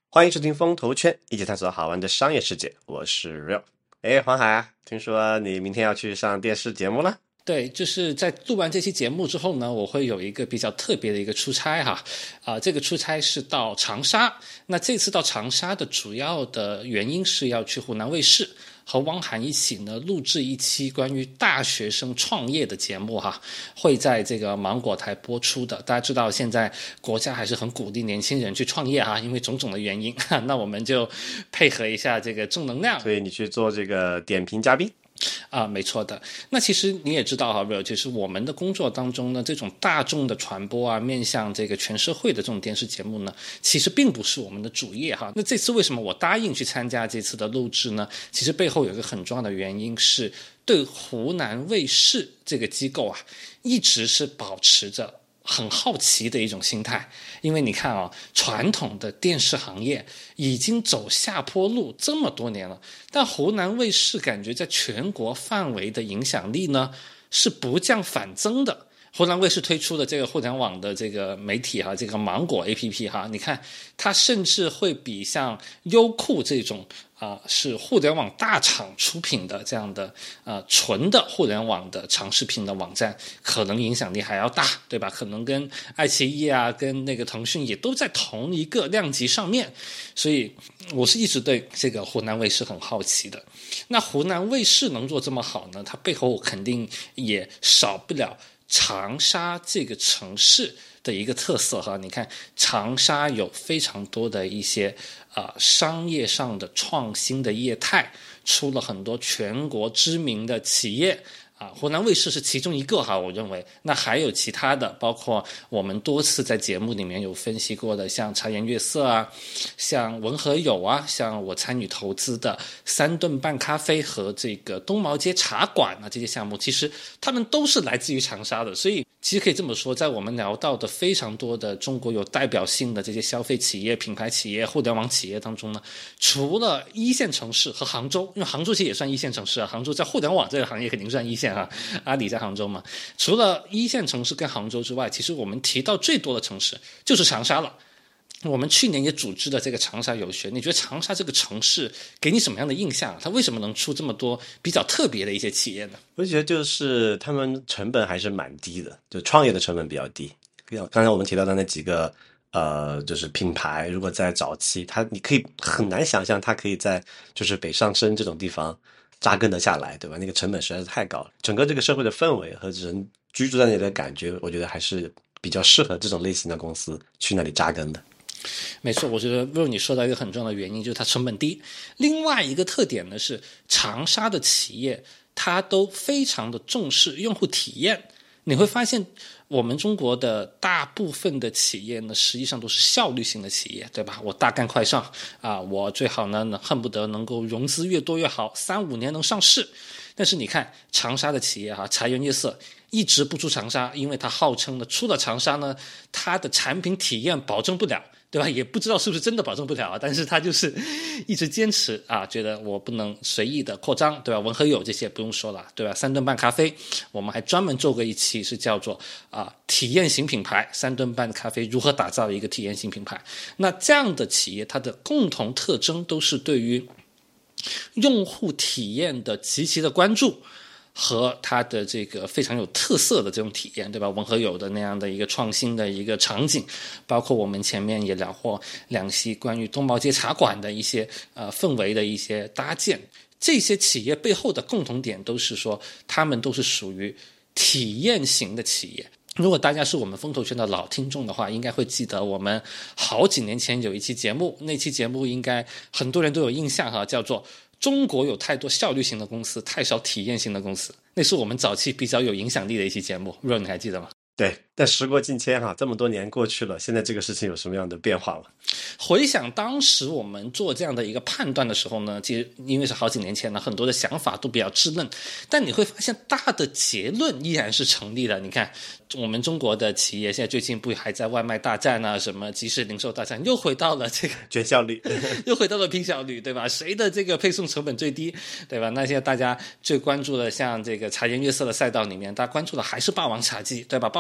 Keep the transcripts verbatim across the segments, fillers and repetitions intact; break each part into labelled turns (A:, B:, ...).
A: 欢迎收听风投圈，一起探索好玩的商业世界。我是 Real。哎，黄海啊，听说你明天要去上电视节目了？
B: 对，就是在录完这期节目之后呢，我会有一个比较特别的一个出差哈，啊、呃，这个出差是到长沙。那这次到长沙的主要的原因是要去湖南卫视和汪涵一起呢录制一期关于大学生创业的节目哈，会在这个芒果台播出的。大家知道现在国家还是很鼓励年轻人去创业哈，因为种种的原因，那我们就配合一下这个正能量。
A: 所以你去做这个点评嘉宾。
B: 啊，没错的。那其实你也知道哈 ，Real， 就是我们的工作当中呢，这种大众的传播啊，面向这个全社会的这种电视节目呢，其实并不是我们的主业哈。那这次为什么我答应去参加这次的录制呢？其实背后有一个很重要的原因是，对湖南卫视这个机构啊，一直是保持着很好奇的一种心态。因为你看啊，传统的电视行业已经走下坡路这么多年了，但湖南卫视感觉在全国范围的影响力呢是不降反增的。湖南卫视推出的这个互联网的这个媒体哈，这个芒果 A P P 哈，你看它甚至会比像优酷这种啊、呃、是互联网大厂出品的这样的呃纯的互联网的长视频的网站，可能影响力还要大，对吧？可能跟爱奇艺啊，跟那个腾讯也都在同一个量级上面，所以我是一直对这个湖南卫视很好奇的。那湖南卫视能做这么好呢？它背后我肯定也少不了长沙这个城市的一个特色哈。你看长沙有非常多的一些啊、呃、商业上的创新的业态，出了很多全国知名的企业啊，湖南卫视是其中一个哈，我认为。那还有其他的，包括我们多次在节目里面有分析过的，像茶颜悦色啊，像文和友啊，像我参与投资的三顿半咖啡和这个东毛街茶馆啊，这些项目其实他们都是来自于长沙的。所以其实可以这么说，在我们聊到的非常多的中国有代表性的这些消费企业、品牌企业、互联网企业当中呢，除了一线城市和杭州，因为杭州其实也算一线城市啊，杭州在互联网这个行业肯定算一线啊，阿里在杭州嘛。除了一线城市跟杭州之外，其实我们提到最多的城市就是长沙了。我们去年也组织了这个长沙游学，你觉得长沙这个城市给你什么样的印象？它为什么能出这么多比较特别的一些企业呢？
A: 我觉得就是他们成本还是蛮低的，就创业的成本比较低。刚才我们提到的那几个呃，就是品牌，如果在早期，它你可以很难想象它可以在就是北上深这种地方扎根得下来，对吧？那个成本实在是太高了。整个这个社会的氛围和人居住在那里的感觉，我觉得还是比较适合这种类型的公司去那里扎根的。
B: 没错，我觉得若你说到一个很重要的原因，就是它成本低。另外一个特点呢是，长沙的企业它都非常的重视用户体验。你会发现，我们中国的大部分的企业呢，实际上都是效率型的企业，对吧？我大干快上啊，我最好呢恨不得能够融资越多越好，三五年能上市。但是你看长沙的企业哈，茶颜悦色一直不出长沙，因为它号称呢，出了长沙呢，它的产品体验保证不了，对吧？也不知道是不是真的保证不了啊，但是他就是一直坚持啊，觉得我不能随意的扩张，对吧？文和友这些不用说了，对吧？三顿半咖啡，我们还专门做过一期是叫做啊体验型品牌，三顿半咖啡如何打造一个体验型品牌。那这样的企业，它的共同特征都是对于用户体验的极其的关注，和它的这个非常有特色的这种体验，对吧？文和友的那样的一个创新的一个场景，包括我们前面也聊过两期关于东毛街茶馆的一些呃氛围的一些搭建，这些企业背后的共同点都是说，他们都是属于体验型的企业。如果大家是我们风投圈的老听众的话，应该会记得我们好几年前有一期节目，那期节目应该很多人都有印象哈，叫做中国有太多效率型的公司，太少体验型的公司。那是我们早期比较有影响力的一期节目，若你还记得吗？
A: 对，但时过境迁哈，这么多年过去了，现在这个事情有什么样的变化吗？
B: 回想当时我们做这样的一个判断的时候呢，其实因为是好几年前了，很多的想法都比较稚嫩，但你会发现大的结论依然是成立的。你看我们中国的企业现在最近不还在外卖大战啊，什么即时零售大战，又回到了这个
A: 卷效率
B: 又回到了拼效率，对吧？谁的这个配送成本最低，对吧？那现在大家最关注的像这个茶颜悦色的赛道里面，大家关注的还是霸王茶姬，对吧？霸王茶姬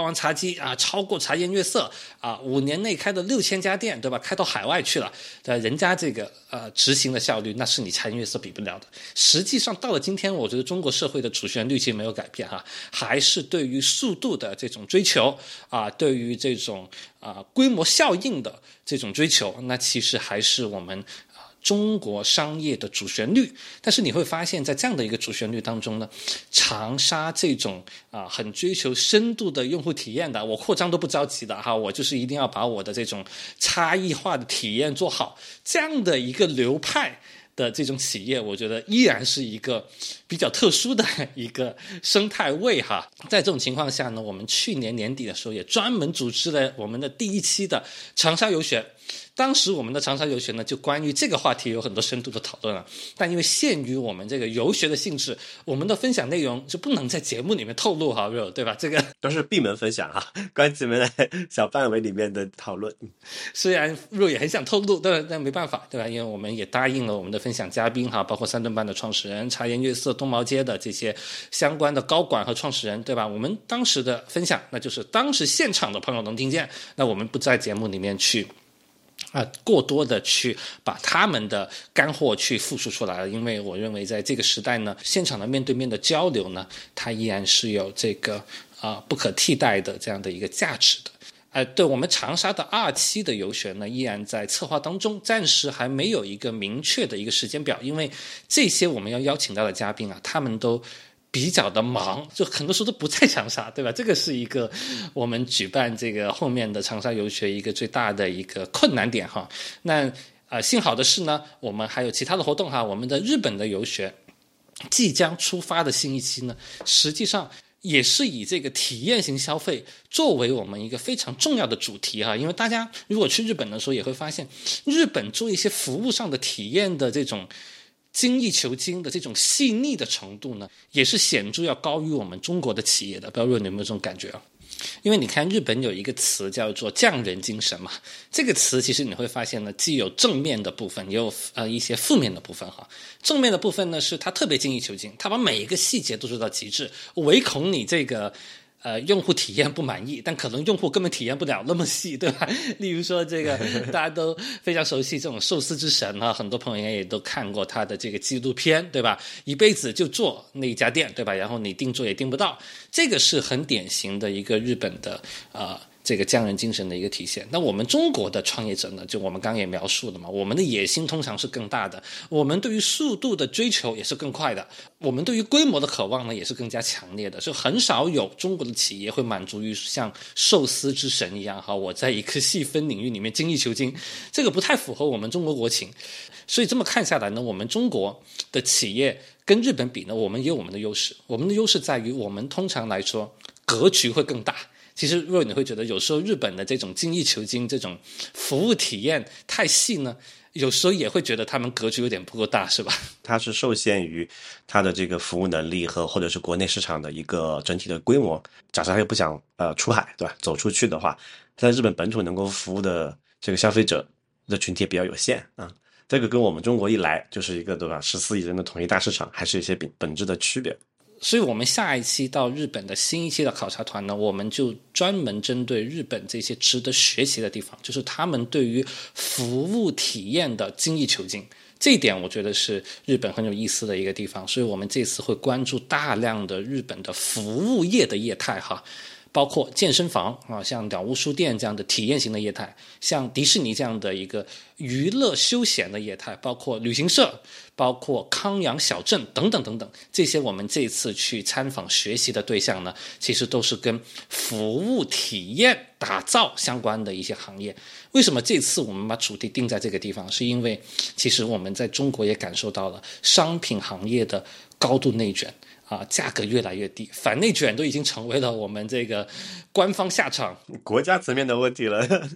B: 绩啊超过茶颜悦色啊，五年内开的六千家店，对吧？开到海外去了，对吧，人家这个呃执行的效率那是你茶颜悦色比不了的。实际上到了今天，我觉得中国社会的主旋律其实没有改变哈，还是对于速度的这种追求啊，对于这种啊规模效应的这种追求，那其实还是我们中国商业的主旋律。但是你会发现在这样的一个主旋律当中呢，长沙这种啊很追求深度的用户体验的，我扩张都不着急的哈，我就是一定要把我的这种差异化的体验做好，这样的一个流派的这种企业，我觉得依然是一个比较特殊的一个生态位哈。在这种情况下呢，我们去年年底的时候也专门组织了我们的第一期的长沙游学。当时我们的长沙游学呢，就关于这个话题有很多深度的讨论了，但因为限于我们这个游学的性质，我们的分享内容就不能在节目里面透露哈，对吧？这个
A: 都是闭门分享哈，关起门来小范围里面的讨论。
B: 虽然若也很想透露，但但没办法，对吧？因为我们也答应了我们的分享嘉宾哈，包括三顿半的创始人、茶颜悦色、东毛街的这些相关的高管和创始人，对吧？我们当时的分享，那就是当时现场的朋友能听见，那我们不在节目里面去啊，过多的去把他们的干货去复述出来了，因为我认为在这个时代呢，现场的面对面的交流呢，它依然是有这个啊、呃、不可替代的这样的一个价值的。呃，对，我们长沙的二期的游学呢，依然在策划当中，暂时还没有一个明确的一个时间表，因为这些我们要邀请到的嘉宾啊，他们都比较的忙，就很多时候都不在长沙，对吧？这个是一个我们举办这个后面的长沙游学一个最大的一个困难点哈。那呃，幸好的是呢，我们还有其他的活动哈。我们的日本的游学即将出发的新一期呢，实际上也是以这个体验型消费作为我们一个非常重要的主题哈。因为大家如果去日本的时候也会发现，日本做一些服务上的体验的这种精益求精的这种细腻的程度呢，也是显著要高于我们中国的企业的。不知道若你有没有这种感觉啊？因为你看日本有一个词叫做匠人精神嘛，这个词其实你会发现呢，既有正面的部分，也有呃一些负面的部分哈。正面的部分呢，是它特别精益求精，它把每一个细节都做到极致，唯恐你这个呃，用户体验不满意，但可能用户根本体验不了那么细，对吧？例如说这个大家都非常熟悉这种寿司之神啊，很多朋友应该也都看过他的这个纪录片，对吧？一辈子就做那一家店，对吧？然后你订做也订不到，这个是很典型的一个日本的呃这个匠人精神的一个体现。那我们中国的创业者呢，就我们刚刚也描述了嘛，我们的野心通常是更大的，我们对于速度的追求也是更快的，我们对于规模的渴望呢也是更加强烈的，所以很少有中国的企业会满足于像寿司之神一样哈，我在一个细分领域里面精益求精，这个不太符合我们中国国情。所以这么看下来呢，我们中国的企业跟日本比呢，我们也有我们的优势，我们的优势在于我们通常来说格局会更大。其实若你会觉得有时候日本的这种精益求精，这种服务体验太细呢，有时候也会觉得他们格局有点不够大，是吧？
A: 它是受限于它的这个服务能力和或者是国内市场的一个整体的规模。假设他又不想呃出海，对吧？走出去的话，在日本本土能够服务的这个消费者的群体也比较有限啊、嗯。这个跟我们中国一来就是一个对吧十四亿人的统一大市场，还是有些本质的区别。
B: 所以我们下一期到日本的新一期的考察团呢，我们就专门针对日本这些值得学习的地方，就是他们对于服务体验的精益求精，这一点我觉得是日本很有意思的一个地方。所以我们这次会关注大量的日本的服务业的业态哈，包括健身房啊，像鸟屋书店这样的体验型的业态，像迪士尼这样的一个娱乐休闲的业态，包括旅行社，包括康养小镇等等等等，这些我们这次去参访学习的对象呢，其实都是跟服务体验打造相关的一些行业。为什么这次我们把主题定在这个地方？是因为其实我们在中国也感受到了商品行业的高度内卷啊，价格越来越低，反内卷都已经成为了我们这个官方下场
A: 国家层面的问题了。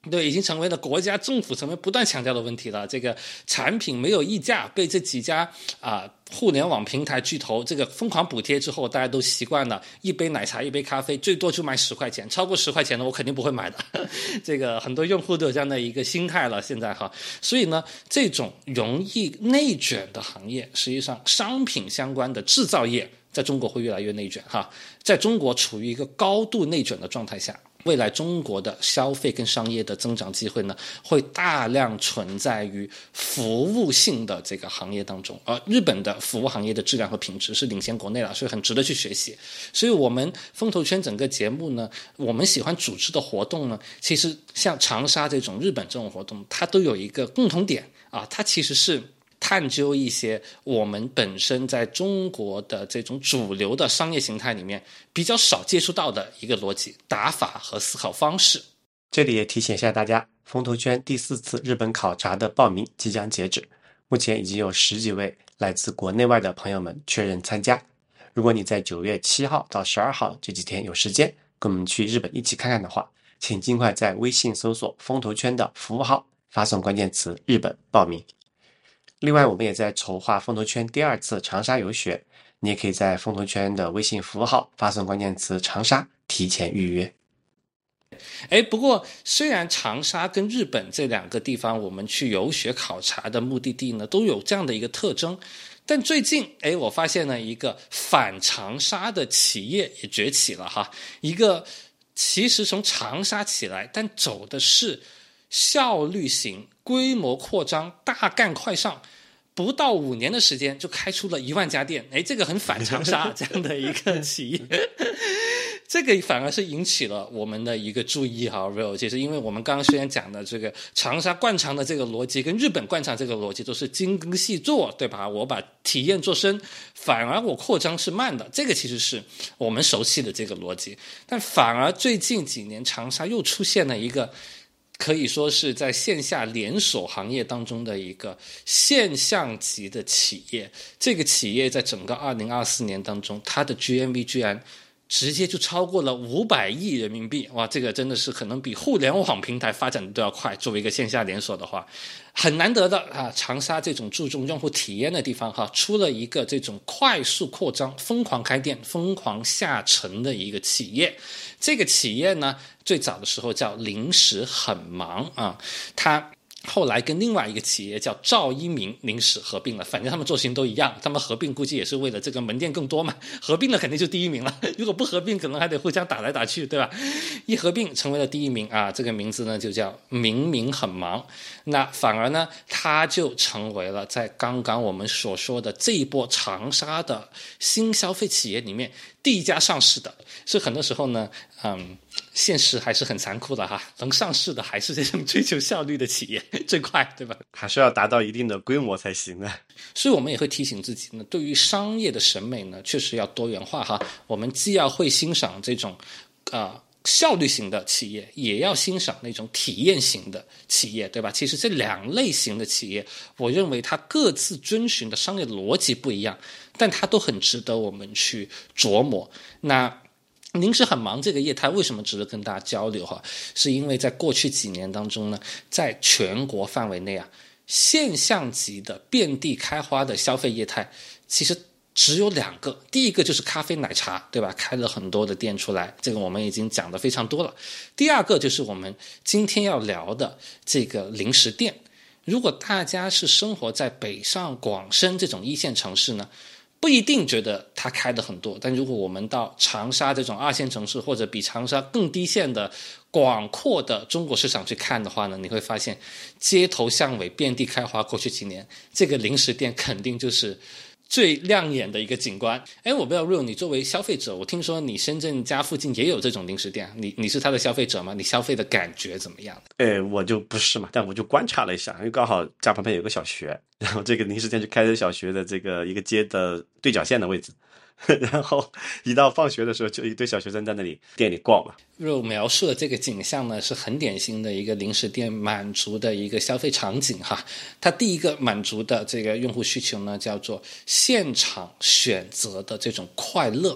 B: 对，已经成为了国家政府层面不断强调的问题了。这个产品没有溢价，被这几家啊、呃、互联网平台巨头这个疯狂补贴之后，大家都习惯了，一杯奶茶一杯咖啡最多就卖十块钱，超过十块钱的我肯定不会买的。这个很多用户都有这样的一个心态了，现在哈。所以呢，这种容易内卷的行业，实际上商品相关的制造业在中国会越来越内卷哈，在中国处于一个高度内卷的状态下。未来中国的消费跟商业的增长机会呢，会大量存在于服务性的这个行业当中，而日本的服务行业的质量和品质是领先国内了，所以很值得去学习。所以我们风投圈整个节目呢，我们喜欢组织的活动呢，其实像长沙这种日本这种活动，它都有一个共同点啊，它其实是探究一些我们本身在中国的这种主流的商业形态里面比较少接触到的一个逻辑、打法和思考方式。
A: 这里也提醒一下大家，风投圈第四次日本考察的报名即将截止，目前已经有十几位来自国内外的朋友们确认参加。如果你在九月七号到十二号这几天有时间跟我们去日本一起看看的话，请尽快在微信搜索风投圈的服务号，发送关键词日本报名。另外我们也在筹划风投圈第二次长沙游学，你也可以在风投圈的微信服务号发送关键词长沙提前预约。
B: 哎，不过虽然长沙跟日本这两个地方我们去游学考察的目的地呢都有这样的一个特征，但最近哎，我发现了一个反长沙的企业也崛起了哈，一个其实从长沙起来，但走的是效率型、规模扩张、大干快上，不到五年的时间就开出了一万家店，哎，这个很反长沙这样的一个企业，这个反而是引起了我们的一个注意哈 ，real， 其实因为我们刚刚虽然讲的这个长沙惯常的这个逻辑跟日本惯常这个逻辑都是精耕细作，对吧？我把体验做深，反而我扩张是慢的，这个其实是我们熟悉的这个逻辑，但反而最近几年长沙又出现了一个。可以说是在线下连锁行业当中的一个现象级的企业，这个企业在整个二零二四年当中，它的 G M V 居然直接就超过了五百亿人民币，哇，这个真的是可能比互联网平台发展的都要快。作为一个线下连锁的话，很难得的啊，长沙这种注重用户体验的地方哈，出了一个这种快速扩张、疯狂开店、疯狂下沉的一个企业。这个企业呢，最早的时候叫零食很忙啊，它后来跟另外一个企业叫赵一鸣零食合并了，反正他们做事情都一样，他们合并估计也是为了这个门店更多嘛，合并了肯定就第一名了，如果不合并可能还得互相打来打去，对吧？一合并成为了第一名啊，这个名字呢就叫明明很忙，那反而呢它就成为了在刚刚我们所说的这一波长沙的新消费企业里面第一家上市的。所以很多时候呢嗯，现实还是很残酷的哈，能上市的还是这种追求效率的企业最快，对吧？
A: 还是要达到一定的规模才行的。
B: 所以我们也会提醒自己呢，对于商业的审美呢，确实要多元化哈。我们既要会欣赏这种啊、呃、效率型的企业，也要欣赏那种体验型的企业，对吧？其实这两类型的企业，我认为它各自遵循的商业逻辑不一样，但它都很值得我们去琢磨。那零食很忙这个业态为什么值得跟大家交流哈？是因为在过去几年当中呢，在全国范围内啊，现象级的遍地开花的消费业态其实只有两个，第一个就是咖啡奶茶，对吧？开了很多的店出来，这个我们已经讲得非常多了。第二个就是我们今天要聊的这个零食店。如果大家是生活在北上广深这种一线城市呢，不一定觉得它开的很多，但如果我们到长沙这种二线城市，或者比长沙更低线的广阔的中国市场去看的话呢，你会发现街头巷尾遍地开花。过去几年这个零食店肯定就是最亮眼的一个景观。哎，我不知道 Real， 你作为消费者，我听说你深圳家附近也有这种零食店，你你是他的消费者吗？你消费的感觉怎么样？
A: 哎，我就不是嘛，但我就观察了一下，因为刚好家旁边有个小学，然后这个零食店就开在小学的这个一个街的对角线的位置。然后一到放学的时候，就一堆小学生在那里店里逛嘛。
B: 若描述的这个景象呢，是很典型的一个零食店满足的一个消费场景哈。它第一个满足的这个用户需求呢，叫做现场选择的这种快乐。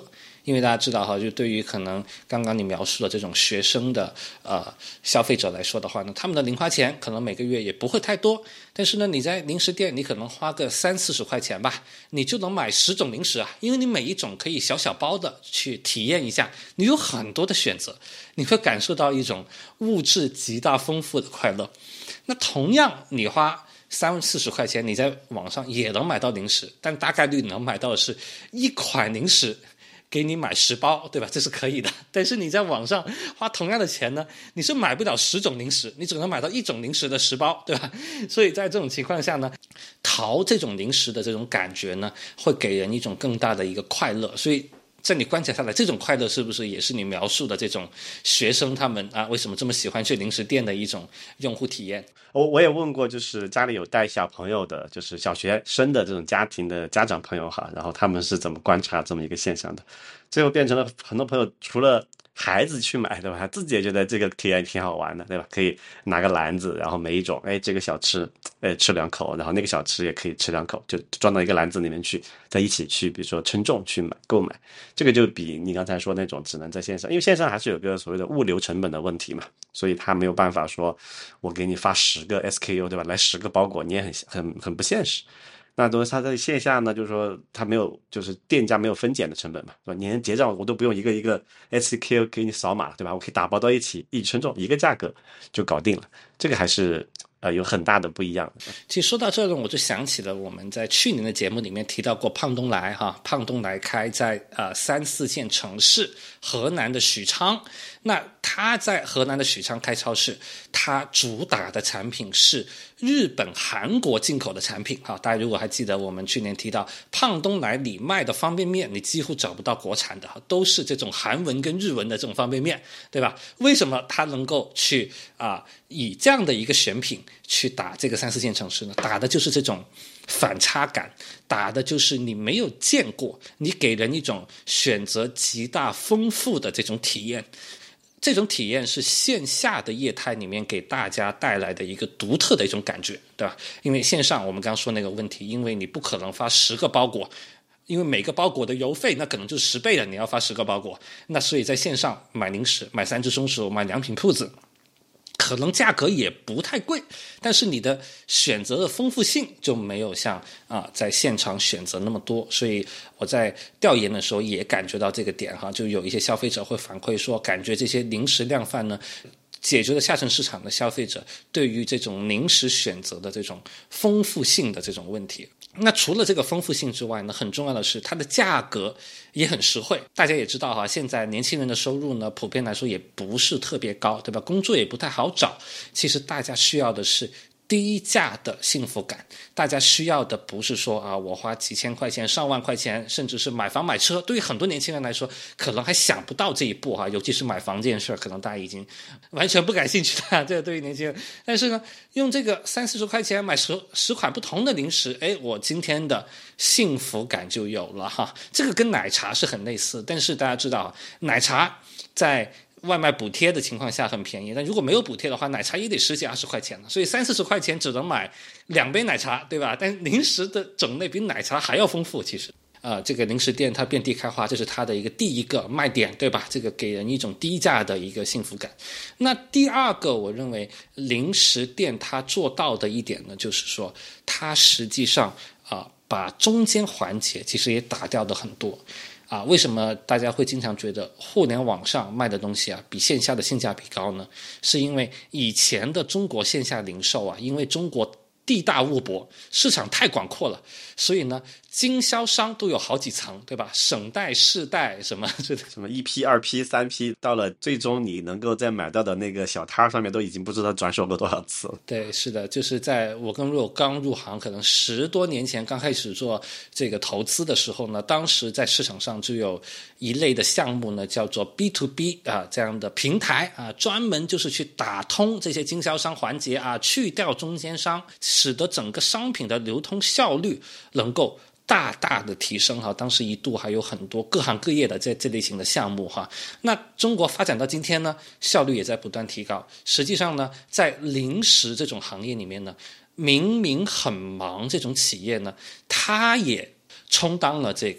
B: 因为大家知道哈，就对于可能刚刚你描述的这种学生的呃消费者来说的话呢，他们的零花钱可能每个月也不会太多，但是呢，你在零食店你可能花个三四十块钱吧，你就能买十种零食啊，因为你每一种可以小小包的去体验一下，你有很多的选择，你会感受到一种物质极大丰富的快乐。那同样你花三四十块钱，你在网上也能买到零食，但大概率能买到的是一款零食给你买十包，对吧？这是可以的。但是你在网上花同样的钱呢，你是买不了十种零食，你只能买到一种零食的十包，对吧？所以在这种情况下呢，淘这种零食的这种感觉呢，会给人一种更大的一个快乐。所以在你观察下来，这种快乐是不是也是你描述的这种学生他们啊为什么这么喜欢去零食店的一种用户体验？
A: 我我也问过，就是家里有带小朋友的，就是小学生的这种家庭的家长朋友哈，然后他们是怎么观察这么一个现象的？最后变成了很多朋友除了孩子去买，对吧？他自己也觉得这个体验挺好玩的，对吧？可以拿个篮子，然后每一种，哎，这个小吃，哎，吃两口，然后那个小吃也可以吃两口，就装到一个篮子里面去，再一起去，比如说称重去买购买。这个就比你刚才说那种只能在线上，因为线上还是有个所谓的物流成本的问题嘛，所以他没有办法说我给你发十个 S K U， 对吧？来十个包裹，你也很很很不现实。那都是他在线下呢，就是说他没有，就是店家没有分拣的成本嘛，对吧？你连结账我都不用一个一个 S K U 给你扫码，对吧？我可以打包到一起，一称重，一个价格就搞定了。这个还是呃有很大的不一样。
B: 其实说到这呢，我就想起了我们在去年的节目里面提到过胖东来哈，胖东来开在呃三四线城市，河南的许昌。那他在河南的许昌开超市，他主打的产品是日本、韩国进口的产品哈。大家如果还记得我们去年提到胖东来里卖的方便面，你几乎找不到国产的，都是这种韩文跟日文的这种方便面，对吧？为什么他能够去啊、呃、以这样的一个选品去打这个三四线城市呢？打的就是这种反差感，打的就是你没有见过，你给人一种选择极大丰富的这种体验。这种体验是线下的业态里面给大家带来的一个独特的一种感觉，对吧？因为线上我们刚刚说那个问题，因为你不可能发十个包裹，因为每个包裹的邮费那可能就是十倍的，你要发十个包裹，那所以在线上买零食、买三只松鼠、买良品铺子，可能价格也不太贵，但是你的选择的丰富性就没有像啊在现场选择那么多。所以我在调研的时候也感觉到这个点哈，就有一些消费者会反馈说，感觉这些零食量贩呢解决了下沉市场的消费者对于这种零食选择的这种丰富性的这种问题。那除了这个丰富性之外呢，很重要的是它的价格也很实惠。大家也知道哈，现在年轻人的收入呢，普遍来说也不是特别高，对吧？工作也不太好找。其实大家需要的是低价的幸福感，大家需要的不是说啊，我花几千块钱、上万块钱，甚至是买房买车。对于很多年轻人来说，可能还想不到这一步哈，尤其是买房这件事儿，可能大家已经完全不感兴趣了。这个对于年轻人，但是呢，用这个三四十块钱买十十款不同的零食，哎，我今天的幸福感就有了哈。这个跟奶茶是很类似，但是大家知道，奶茶在外卖补贴的情况下很便宜，但如果没有补贴的话，奶茶也得十几二十块钱了，所以三四十块钱只能买两杯奶茶，对吧？但零食的种类比奶茶还要丰富，其实。呃，这个零食店它遍地开花，这是它的一个第一个卖点，对吧？这个给人一种低价的一个幸福感。那第二个，我认为零食店它做到的一点呢，就是说它实际上啊、呃，把中间环节其实也打掉的很多。啊，为什么大家会经常觉得互联网上卖的东西啊比线下的性价比高呢？是因为以前的中国线下零售啊，因为中国地大物博，市场太广阔了，所以呢，经销商都有好几层，对吧？省代、市代什么
A: 什么一批、二批、三批，到了最终你能够在买到的那个小摊上面，都已经不知道转手过多少次了。
B: 对，是的，就是在我跟若刚入行，可能十多年前刚开始做这个投资的时候呢，当时在市场上就有一类的项目呢，叫做 B to B 啊这样的平台啊，专门就是去打通这些经销商环节啊，去掉中间商，使得整个商品的流通效率能够大大的提升哈。当时一度还有很多各行各业的这这类型的项目哈。那中国发展到今天呢，效率也在不断提高。实际上呢，在零食这种行业里面呢，明明很忙这种企业呢，它也充当了这个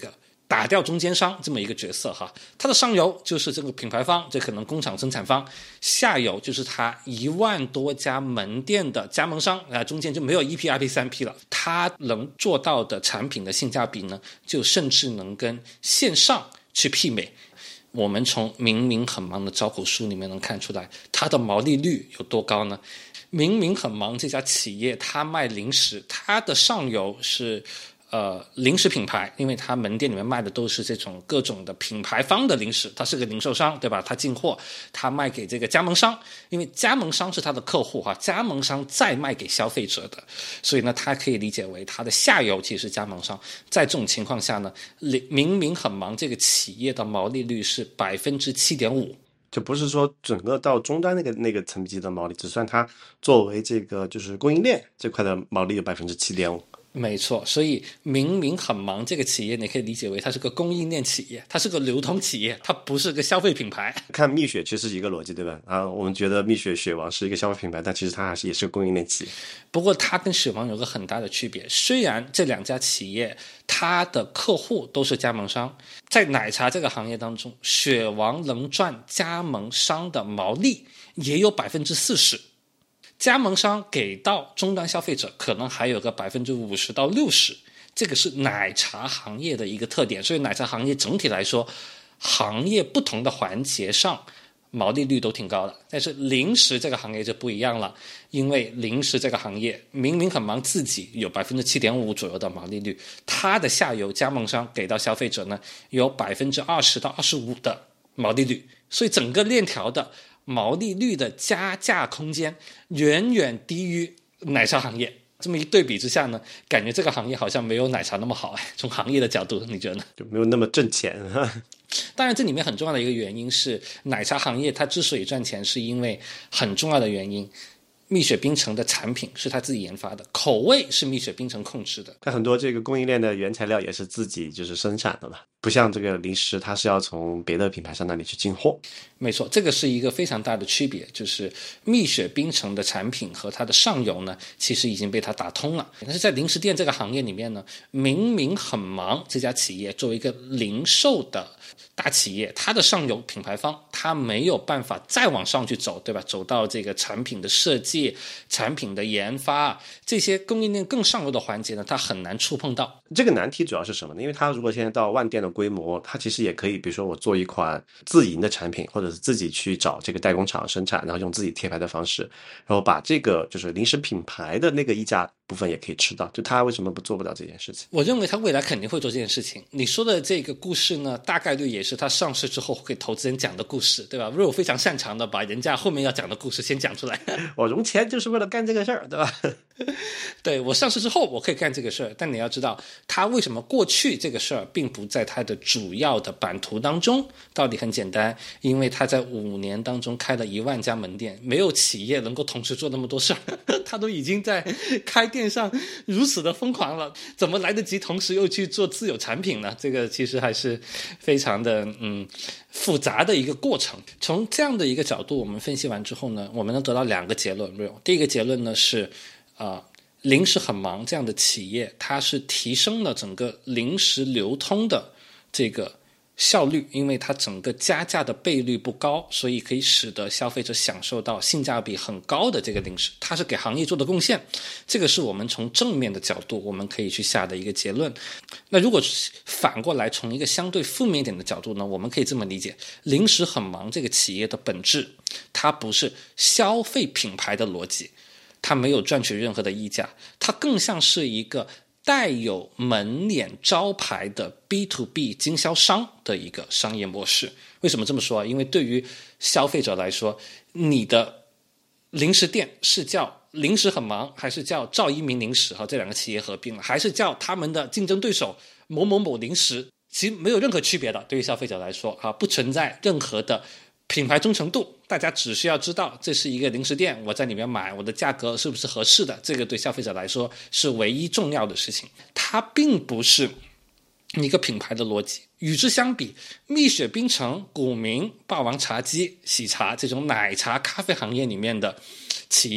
B: 打掉中间商这么一个角色哈，它的上游就是这个品牌方，这可能工厂生产方，下游就是它一万多家门店的加盟商啊，中间就没有一批、二批、三批了。它能做到的产品的性价比呢，就甚至能跟线上去媲美。我们从明明很忙的招股书里面能看出来，它的毛利率有多高呢？明明很忙这家企业，它卖零食，它的上游是呃，零食品牌，因为它门店里面卖的都是这种各种的品牌方的零食，它是个零售商，对吧？它进货，它卖给这个加盟商，因为加盟商是它的客户哈，加盟商再卖给消费者的，所以呢，它可以理解为它的下游其实是加盟商。在这种情况下呢，明明很忙这个企业的毛利率是百分之七点五。
A: 就不是说整个到终端那个那个层级的毛利，只算它作为这个就是供应链这块的毛利有百分之七点五。
B: 没错，所以明明很忙这个企业，你可以理解为它是个供应链企业，它是个流通企业，它不是个消费品牌。
A: 看蜜雪其实是一个逻辑，对吧？啊，我们觉得蜜雪雪王是一个消费品牌，但其实它还是也是个供应链企业。
B: 不过它跟雪王有个很大的区别，虽然这两家企业它的客户都是加盟商，在奶茶这个行业当中，雪王能赚加盟商的毛利也有百分之四十。加盟商给到终端消费者可能还有个百分之五十到六十，这个是奶茶行业的一个特点。所以奶茶行业整体来说，行业不同的环节上毛利率都挺高的。但是零食这个行业就不一样了，因为零食这个行业明明很忙，自己有百分之七点五左右的毛利率，它的下游加盟商给到消费者呢有百分之二十到二十五的毛利率，所以整个链条的毛利率的加价空间远远低于奶茶行业。这么一对比之下呢，感觉这个行业好像没有奶茶那么好。从行业的角度，你觉得呢？
A: 就没有那么挣钱。
B: 当然这里面很重要的一个原因是，奶茶行业它之所以赚钱，是因为很重要的原因，蜜雪冰城的产品是他自己研发的，口味是蜜雪冰城控制的。
A: 它很多这个供应链的原材料也是自己就是生产的嘛，不像这个零食，它是要从别的品牌商那里去进货。
B: 没错，这个是一个非常大的区别，就是蜜雪冰城的产品和它的上游呢，其实已经被它打通了。但是在零食店这个行业里面呢，明明很忙这家企业作为一个零售的大企业，它的上游品牌方它没有办法再往上去走，对吧？走到这个产品的设计、产品的研发这些供应链更上游的环节呢，它很难触碰到。
A: 这个难题主要是什么呢？因为它如果现在到万店的规模，它其实也可以，比如说我做一款自营的产品，或者是自己去找这个代工厂生产，然后用自己贴牌的方式，然后把这个就是零食品牌的那个溢价部分也可以吃到。就它为什么不做不了这件事情？
B: 我认为它未来肯定会做这件事情。你说的这个故事呢，大概率也是它上市之后给投资人讲的故事，对吧？Real非常擅长的把人家后面要讲的故事先讲出来。
A: 我融钱就是为了干这个事儿，对吧？
B: 对，我上市之后我可以干这个事儿，但你要知道他为什么过去这个事儿并不在他的主要的版图当中。道理很简单，因为他在五年当中开了一万家门店，没有企业能够同时做那么多事儿，他都已经在开店上如此的疯狂了，怎么来得及同时又去做自有产品呢？这个其实还是非常的嗯复杂的一个过程。从这样的一个角度我们分析完之后呢，我们能得到两个结论。第一个结论呢是呃，零食很忙这样的企业，它是提升了整个零食流通的这个效率，因为它整个加价的倍率不高，所以可以使得消费者享受到性价比很高的这个零食，它是给行业做的贡献。这个是我们从正面的角度我们可以去下的一个结论。那如果反过来从一个相对负面一点的角度呢，我们可以这么理解，零食很忙这个企业的本质，它不是消费品牌的逻辑，它没有赚取任何的溢价，它更像是一个带有门脸招牌的 B to B 经销商的一个商业模式。为什么这么说？因为对于消费者来说，你的零食店是叫零食很忙，还是叫赵一鸣零食，这两个企业合并了，还是叫他们的竞争对手某某某零食，其实没有任何区别的。对于消费者来说，不存在任何的品牌忠诚度，大家只需要知道这是一个零食店，我在里面买，我的价格是不是合适的，这个对消费者来说是唯一重要的事情。它并不是一个品牌的逻辑。与之相比，蜜雪冰城、古茗、霸王茶姬、喜茶这种奶茶咖啡行业里面的企业，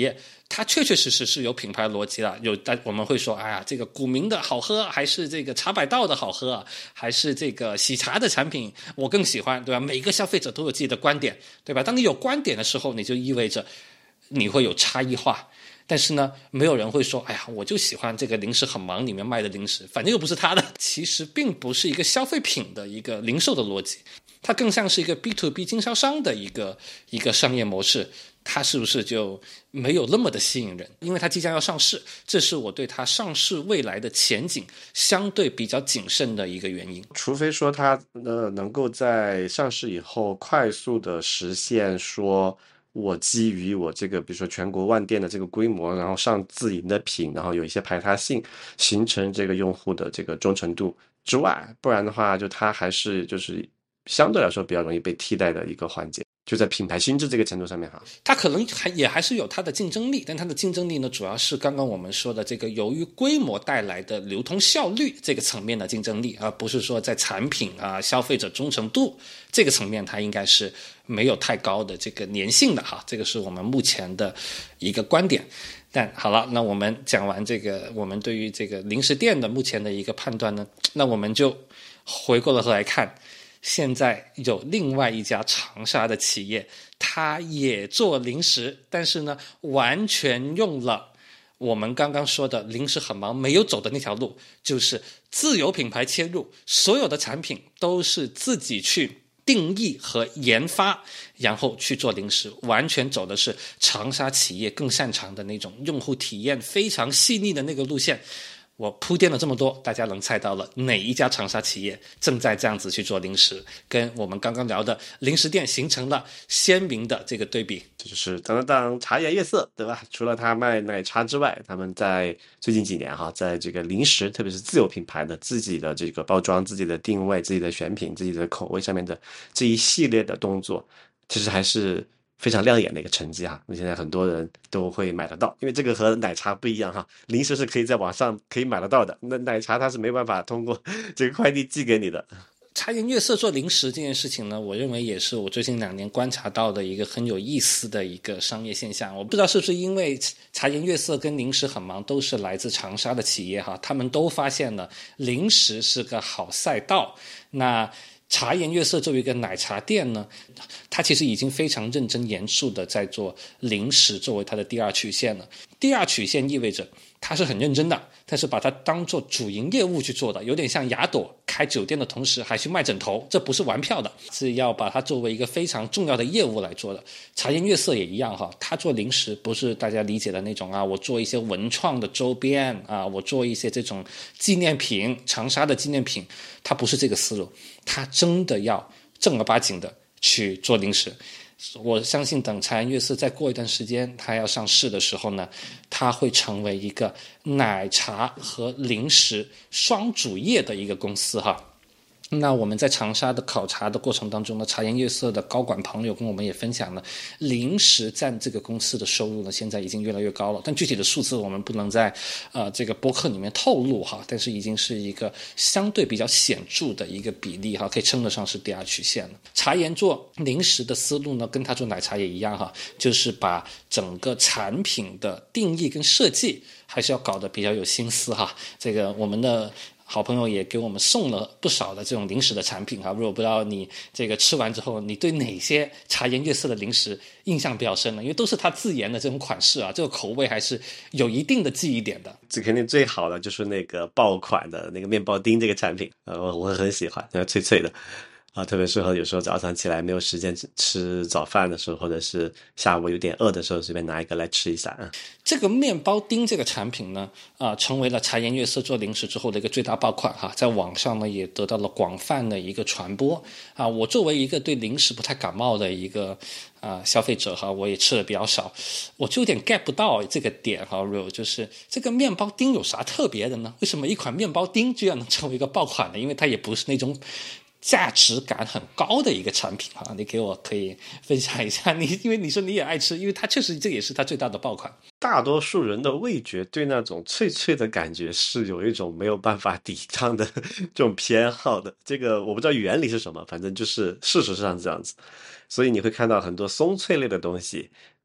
B: 它确确实实是有品牌逻辑了。有但我们会说，哎呀，这个古茗的好喝，还是这个茶百道的好喝，还是这个喜茶的产品我更喜欢，对吧？每个消费者都有自己的观点，对吧？当你有观点的时候，你就意味着你会有差异化。但是呢，没有人会说，哎呀，我就喜欢这个零食很忙里面卖的零食，反正又不是他的。其实并不是一个消费品的一个零售的逻辑，它更像是一个 B to B 经销商的一个一个商业模式。它是不是就没有那么的吸引人？因为它即将要上市，这是我对它上市未来的前景相对比较谨慎的一个原因。
A: 除非说它呃能够在上市以后快速的实现说我基于我这个比如说全国万店的这个规模，然后上自营的品，然后有一些排他性，形成这个用户的这个忠诚度之外，不然的话就它还是就是相对来说比较容易被替代的一个环节，就在品牌心智这个程度上面哈。
B: 它可能还也还是有它的竞争力，但它的竞争力呢，主要是刚刚我们说的这个由于规模带来的流通效率这个层面的竞争力，而不是说在产品啊、消费者忠诚度这个层面，它应该是没有太高的这个粘性的哈。这个是我们目前的一个观点。但好了，那我们讲完这个，我们对于这个零食店的目前的一个判断呢，那我们就回过头来看。现在有另外一家长沙的企业，它也做零食，但是呢，完全用了我们刚刚说的零食很忙没有走的那条路，就是自有品牌切入，所有的产品都是自己去定义和研发，然后去做零食，完全走的是长沙企业更擅长的那种用户体验非常细腻的那个路线。我铺垫了这么多，大家能猜到了哪一家长沙企业正在这样子去做零食，跟我们刚刚聊的零食店形成了鲜明的这个对比。
A: 这就是当当当茶颜悦色，对吧？除了他卖奶茶之外，他们在最近几年哈，在这个零食，特别是自有品牌的自己的这个包装、自己的定位、自己的选品、自己的口味上面的这一系列的动作，其实还是非常亮眼的一个成绩哈。那现在很多人都会买得到，因为这个和奶茶不一样哈，零食是可以在网上可以买得到的，那奶茶它是没办法通过这个快递寄给你的。
B: 茶颜悦色做零食这件事情呢，我认为也是我最近两年观察到的一个很有意思的一个商业现象。我不知道是不是因为茶颜悦色跟零食很忙都是来自长沙的企业哈，他们都发现了零食是个好赛道。那茶颜悦色作为一个奶茶店呢，它其实已经非常认真严肃的在做零食作为它的第二曲线了。第二曲线意味着它是很认真的，但是把它当做主营业务去做的，有点像雅朵开酒店的同时还去卖枕头，这不是玩票的，是要把它作为一个非常重要的业务来做的。茶颜悦色也一样哈，它做零食不是大家理解的那种啊，我做一些文创的周边啊，我做一些这种纪念品，长沙的纪念品，它不是这个思路，它真的要正儿八经的去做零食。我相信等茶颜悦色再过一段时间它要上市的时候呢，它会成为一个奶茶和零食双主业的一个公司哈。那我们在长沙的考察的过程当中呢，茶颜悦色的高管朋友跟我们也分享了，零食占这个公司的收入呢，现在已经越来越高了。但具体的数字我们不能在呃这个播客里面透露哈，但是已经是一个相对比较显著的一个比例哈，可以称得上是第二曲线了。茶颜做零食的思路呢，跟他做奶茶也一样哈，就是把整个产品的定义跟设计还是要搞得比较有心思哈。这个我们的好朋友也给我们送了不少的这种零食的产品哈，如果不知道你这个吃完之后，你对哪些茶颜悦色的零食印象比较深呢？因为都是他自研的这种款式啊，这个口味还是有一定的记忆点的。
A: 这肯定最好的就是那个爆款的那个面包丁这个产品，呃，我我很喜欢，那脆脆的。啊，特别适合有时候早上起来没有时间吃早饭的时候，或者是下午有点饿的时候，随便拿一个来吃一下。嗯，
B: 这个面包丁这个产品呢，啊、呃，成为了茶颜悦色做零食之后的一个最大爆款哈，在网上呢也得到了广泛的一个传播啊。我作为一个对零食不太感冒的一个啊、呃、消费者哈，我也吃的比较少，我就有点 get 不到这个点哈 ，real 就是这个面包丁有啥特别的呢？为什么一款面包丁居然能成为一个爆款呢？因为它也不是那种价值感很高的一个产品啊，你给我可以分享一下，你因为你说你也爱吃，因为它确实这也是它最大的爆款。
A: 大多数人的味觉对那种脆脆的感觉是有一种没有办法抵抗的这种偏好的，这个我不知道原理是什么，反正就是事实上是这样子。所以你会看到很多松脆类的东西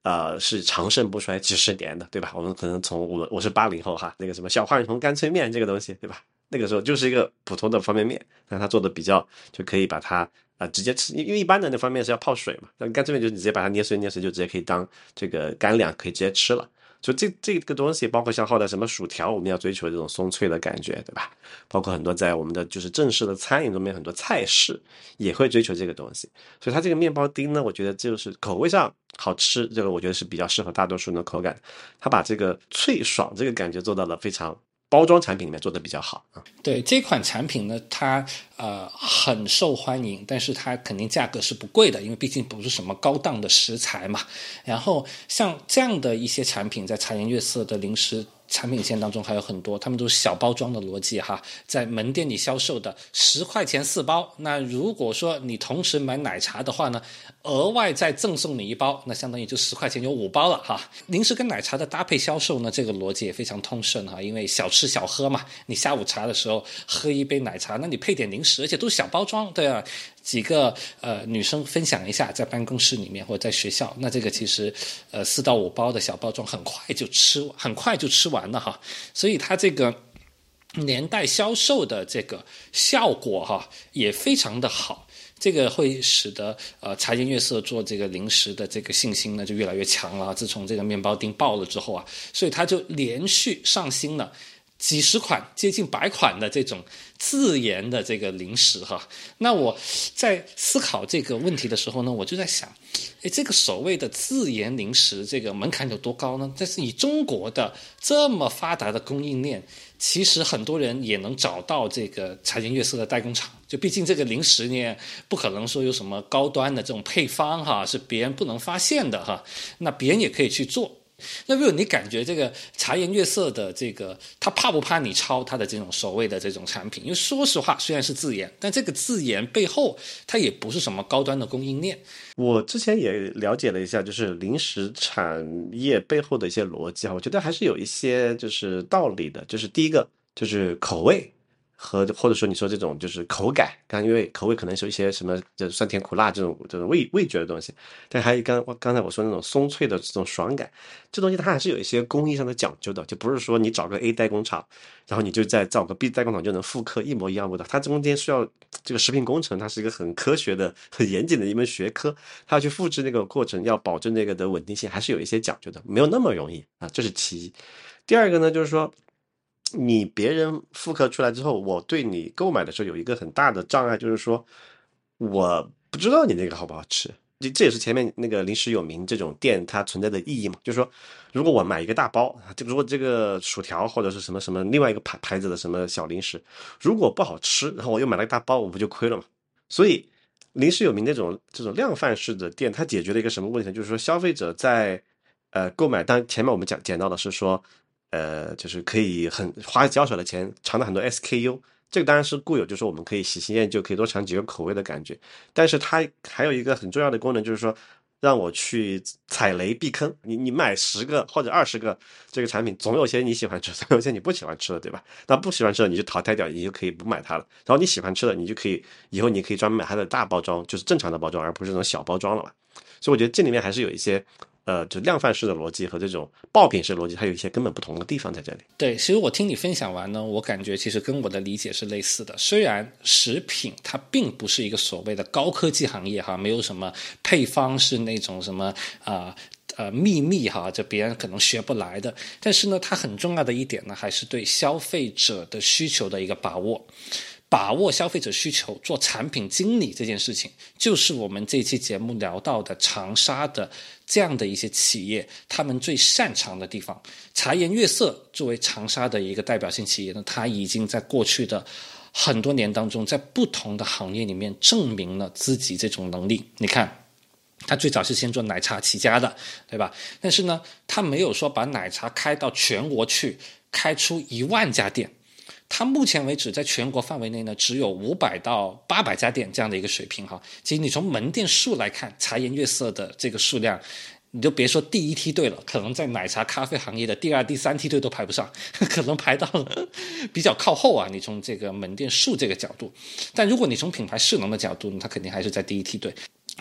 A: 呃是长盛不衰几十年的，对吧？我们可能从我我是八零后哈，那个什么小浣熊干脆面这个东西，对吧？那个时候就是一个普通的方便面，但他做的比较就可以把它啊、呃、直接吃，因为一般的那方便面是要泡水嘛，那干脆面就是你直接把它捏碎捏碎就直接可以当这个干粮可以直接吃了。就这这个东西，包括像后来什么薯条，我们要追求这种松脆的感觉，对吧？包括很多在我们的就是正式的餐饮中面，很多菜式也会追求这个东西。所以它这个面包丁呢，我觉得就是口味上好吃，这个我觉得是比较适合大多数人的口感。它把这个脆爽这个感觉做到了非常包装产品里面做的比较好啊。
B: 对这款产品呢，它呃很受欢迎，但是它肯定价格是不贵的，因为毕竟不是什么高档的食材嘛。然后像这样的一些产品，在茶颜悦色的零食产品线当中还有很多，他们都是小包装的逻辑哈，在门店里销售的十块钱四包。那如果说你同时买奶茶的话呢，额外再赠送你一包，那相当于就十块钱有五包了哈。零食跟奶茶的搭配销售呢，这个逻辑也非常通顺哈，因为小吃小喝嘛，你下午茶的时候喝一杯奶茶，那你配点零食，而且都是小包装，对啊。几个呃女生分享一下，在办公室里面或者在学校，那这个其实呃四到五包的小包装很快就吃很快就吃完了哈，所以它这个年代销售的这个效果哈也非常的好。这个会使得呃茶颜悦色做这个零食的这个信心呢就越来越强了。自从这个面包丁爆了之后啊，所以它就连续上新了几十款接近百款的这种自研的这个零食哈。那我在思考这个问题的时候呢，我就在想，诶，这个所谓的自研零食这个门槛有多高呢？但是以中国的这么发达的供应链，其实很多人也能找到这个茶颜悦色的代工厂。就毕竟这个零食呢，不可能说有什么高端的这种配方哈，是别人不能发现的哈，那别人也可以去做。那如果你感觉这个茶颜悦色的这个他怕不怕你抄他的这种所谓的这种产品？因为说实话，虽然是自研，但这个自研背后它也不是什么高端的供应链。
A: 我之前也了解了一下，就是零食产业背后的一些逻辑啊，我觉得还是有一些就是道理的。就是第一个就是口味。和或者说你说这种就是口感，刚因为口味可能是一些什么就酸甜苦辣这种这种味味觉的东西，但还有刚刚才我说那种松脆的这种爽感，这东西它还是有一些工艺上的讲究的，就不是说你找个 A 代工厂，然后你就再找个 B 代工厂就能复刻一模一样味道，它中间需要这个食品工程，它是一个很科学的、很严谨的一门学科，它要去复制那个过程，要保证那个的稳定性，还是有一些讲究的，没有那么容易啊，这是其一。第二个呢，就是说。你别人复刻出来之后，我对你购买的时候有一个很大的障碍，就是说我不知道你那个好不好吃。这也是前面那个零食有名这种店它存在的意义嘛，就是说如果我买一个大包，如果这个薯条或者是什么什么另外一个牌牌子的什么小零食，如果不好吃，然后我又买了一大包，我不就亏了嘛？所以零食有名那种这种量贩式的店，它解决了一个什么问题呢？就是说消费者在呃购买，当然前面我们讲讲到的是说。呃，就是可以很花较少的钱尝到很多 S K U， 这个当然是固有，就是说我们可以喜新厌旧，可以多尝几个口味的感觉。但是它还有一个很重要的功能，就是说让我去踩雷避坑。你你买十个或者二十个这个产品，总有些你喜欢吃，总有些你不喜欢吃的，对吧？那不喜欢吃的你就淘汰掉，你就可以不买它了。然后你喜欢吃的，你就可以以后你可以专门买它的大包装，就是正常的包装，而不是这种小包装了吧？所以我觉得这里面还是有一些。呃，就量贩式的逻辑和这种爆品式的逻辑，还有一些根本不同的地方在这里。
B: 对，其实我听你分享完呢，我感觉其实跟我的理解是类似的。虽然食品它并不是一个所谓的高科技行业哈，没有什么配方是那种什么啊。呃，秘密哈，这别人可能学不来的。但是呢，它很重要的一点呢，还是对消费者的需求的一个把握。把握消费者需求，做产品经理这件事情，就是我们这期节目聊到的长沙的这样的一些企业，他们最擅长的地方。茶颜悦色作为长沙的一个代表性企业呢，它已经在过去的很多年当中，在不同的行业里面证明了自己这种能力。你看。他最早是先做奶茶起家的，对吧？但是呢，他没有说把奶茶开到全国去，开出一万家店。他目前为止在全国范围内呢，只有五百到八百家店这样的一个水平哈。其实你从门店数来看，茶颜悦色的这个数量，你就别说第一梯队了，可能在奶茶咖啡行业的第二、第三梯队都排不上，可能排到了比较靠后啊。你从这个门店数这个角度，但如果你从品牌势能的角度，它肯定还是在第一梯队。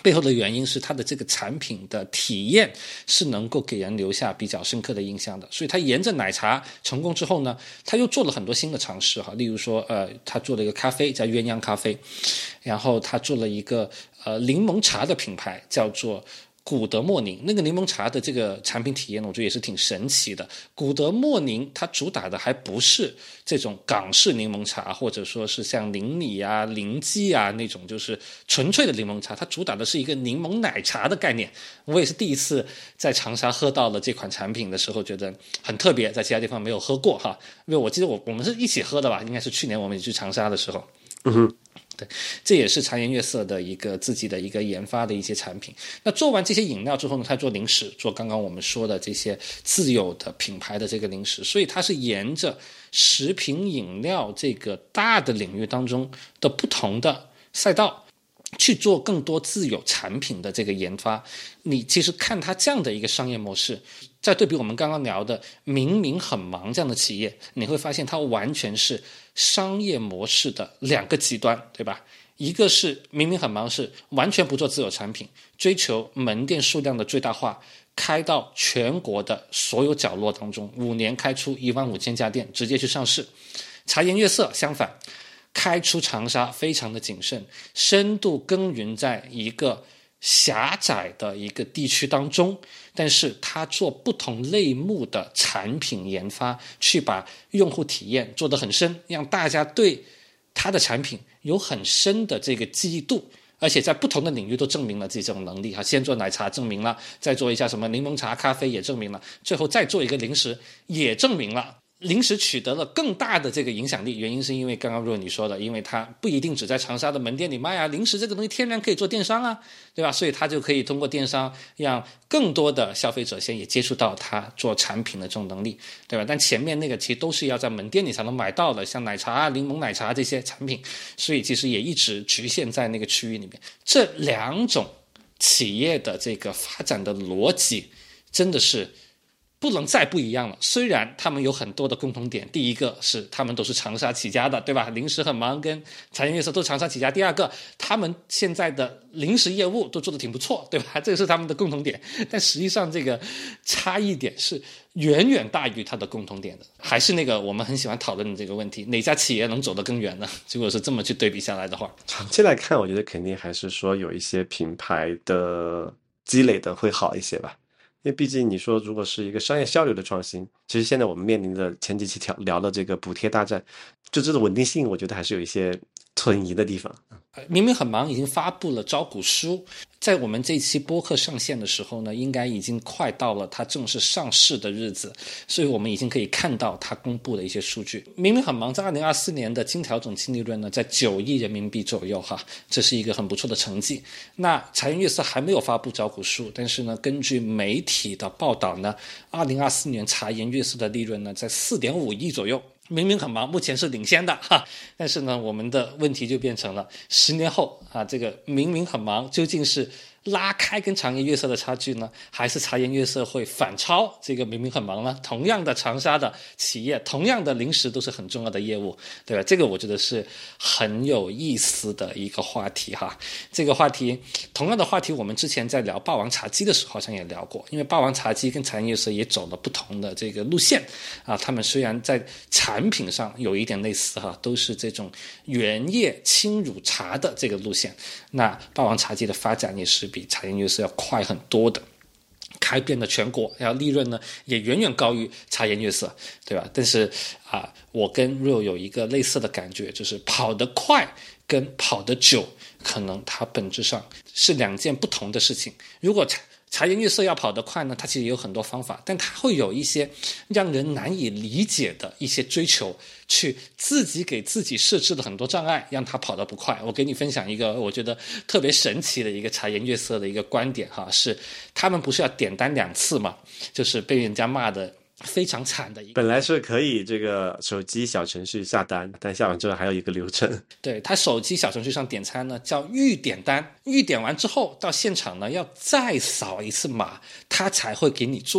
B: 背后的原因是它的这个产品的体验是能够给人留下比较深刻的印象的，所以它沿着奶茶成功之后呢，它又做了很多新的尝试哈，例如说呃，它做了一个咖啡叫鸳鸯咖啡，然后它做了一个呃柠檬茶的品牌叫做古德莫宁，那个柠檬茶的这个产品体验我觉得也是挺神奇的。古德莫宁它主打的还不是这种港式柠檬茶，或者说是像零米啊、零基啊那种就是纯粹的柠檬茶，它主打的是一个柠檬奶茶的概念。我也是第一次在长沙喝到了这款产品的时候觉得很特别，在其他地方没有喝过哈。因为我记得我我们是一起喝的吧，应该是去年我们去长沙的时候。
A: 嗯哼。
B: 对，这也是茶颜悦色的一个自己的一个研发的一些产品。那做完这些饮料之后呢，他做零食，做刚刚我们说的这些自有的品牌的这个零食，所以它是沿着食品饮料这个大的领域当中的不同的赛道去做更多自有产品的这个研发。你其实看它这样的一个商业模式，再对比我们刚刚聊的明明很忙这样的企业，你会发现它完全是商业模式的两个极端，对吧？一个是明明很忙，是完全不做自有产品，追求门店数量的最大化，开到全国的所有角落当中，五年开出一万五千家店，直接去上市。茶颜悦色相反，开出长沙非常的谨慎，深度耕耘在一个狭窄的一个地区当中，但是他做不同类目的产品研发，去把用户体验做得很深，让大家对他的产品有很深的这个记忆度，而且在不同的领域都证明了自己这种能力哈。先做奶茶证明了，再做一下什么柠檬茶、咖啡也证明了，最后再做一个零食也证明了。零食取得了更大的这个影响力，原因是因为刚刚若你说的，因为它不一定只在长沙的门店里卖啊，零食这个东西天然可以做电商啊，对吧？所以它就可以通过电商让更多的消费者先也接触到它做产品的这种能力，对吧？但前面那个其实都是要在门店里才能买到的，像奶茶啊、柠檬奶茶这些产品，所以其实也一直局限在那个区域里面。这两种企业的这个发展的逻辑真的是不能再不一样了。虽然他们有很多的共同点，第一个是他们都是长沙起家的，对吧？零食很忙跟茶颜悦色都是长沙起家。第二个，他们现在的零食业务都做得挺不错，对吧？这个是他们的共同点。但实际上这个差异点是远远大于它的共同点的。还是那个我们很喜欢讨论的这个问题，哪家企业能走得更远呢？如果是这么去对比下来的话，
A: 长期来看我觉得肯定还是说有一些品牌的积累的会好一些吧。因为毕竟你说如果是一个商业效率的创新，其实现在我们面临的前几期聊的这个补贴大战，就这种稳定性我觉得还是有一些存疑的地方。
B: 明明很忙已经发布了招股书，在我们这期播客上线的时候呢，应该已经快到了它正式上市的日子，所以我们已经可以看到它公布的一些数据。明明很忙在二零二四年的经调总净利润呢在九亿人民币左右哈，这是一个很不错的成绩。那茶颜悦色还没有发布招股书，但是呢根据媒体的报道呢，二零二四年茶颜悦色的利润呢在 四点五亿左右。明明很忙目前是领先的哈，但是呢我们的问题就变成了十年后啊，这个明明很忙究竟是拉开跟茶颜悦色的差距呢，还是茶颜悦色会反超这个明明很忙呢？同样的长沙的企业，同样的零食都是很重要的业务，对吧？这个我觉得是很有意思的一个话题哈。这个话题，同样的话题我们之前在聊霸王茶姬的时候好像也聊过，因为霸王茶姬跟茶颜悦色也走了不同的这个路线啊，他们虽然在产品上有一点类似哈，都是这种原叶轻乳茶的这个路线，那霸王茶姬的发展也是比茶颜悦色要快很多的，开遍了全国，然后利润呢也远远高于茶颜悦色，对吧？但是啊，我跟 Rio 有一个类似的感觉，就是跑得快跟跑得久，可能它本质上是两件不同的事情。如果茶颜悦色要跑得快呢，它其实也有很多方法，但它会有一些让人难以理解的一些追求，去自己给自己设置了很多障碍，让它跑得不快。我给你分享一个我觉得特别神奇的一个茶颜悦色的一个观点哈，是他们不是要点单两次嘛，就是被人家骂的非常惨的一个。
A: 本来是可以这个手机小程序下单，但下完之后还有一个流程。
B: 对，他手机小程序上点餐呢叫预点单，预点完之后到现场呢要再扫一次码，他才会给你做。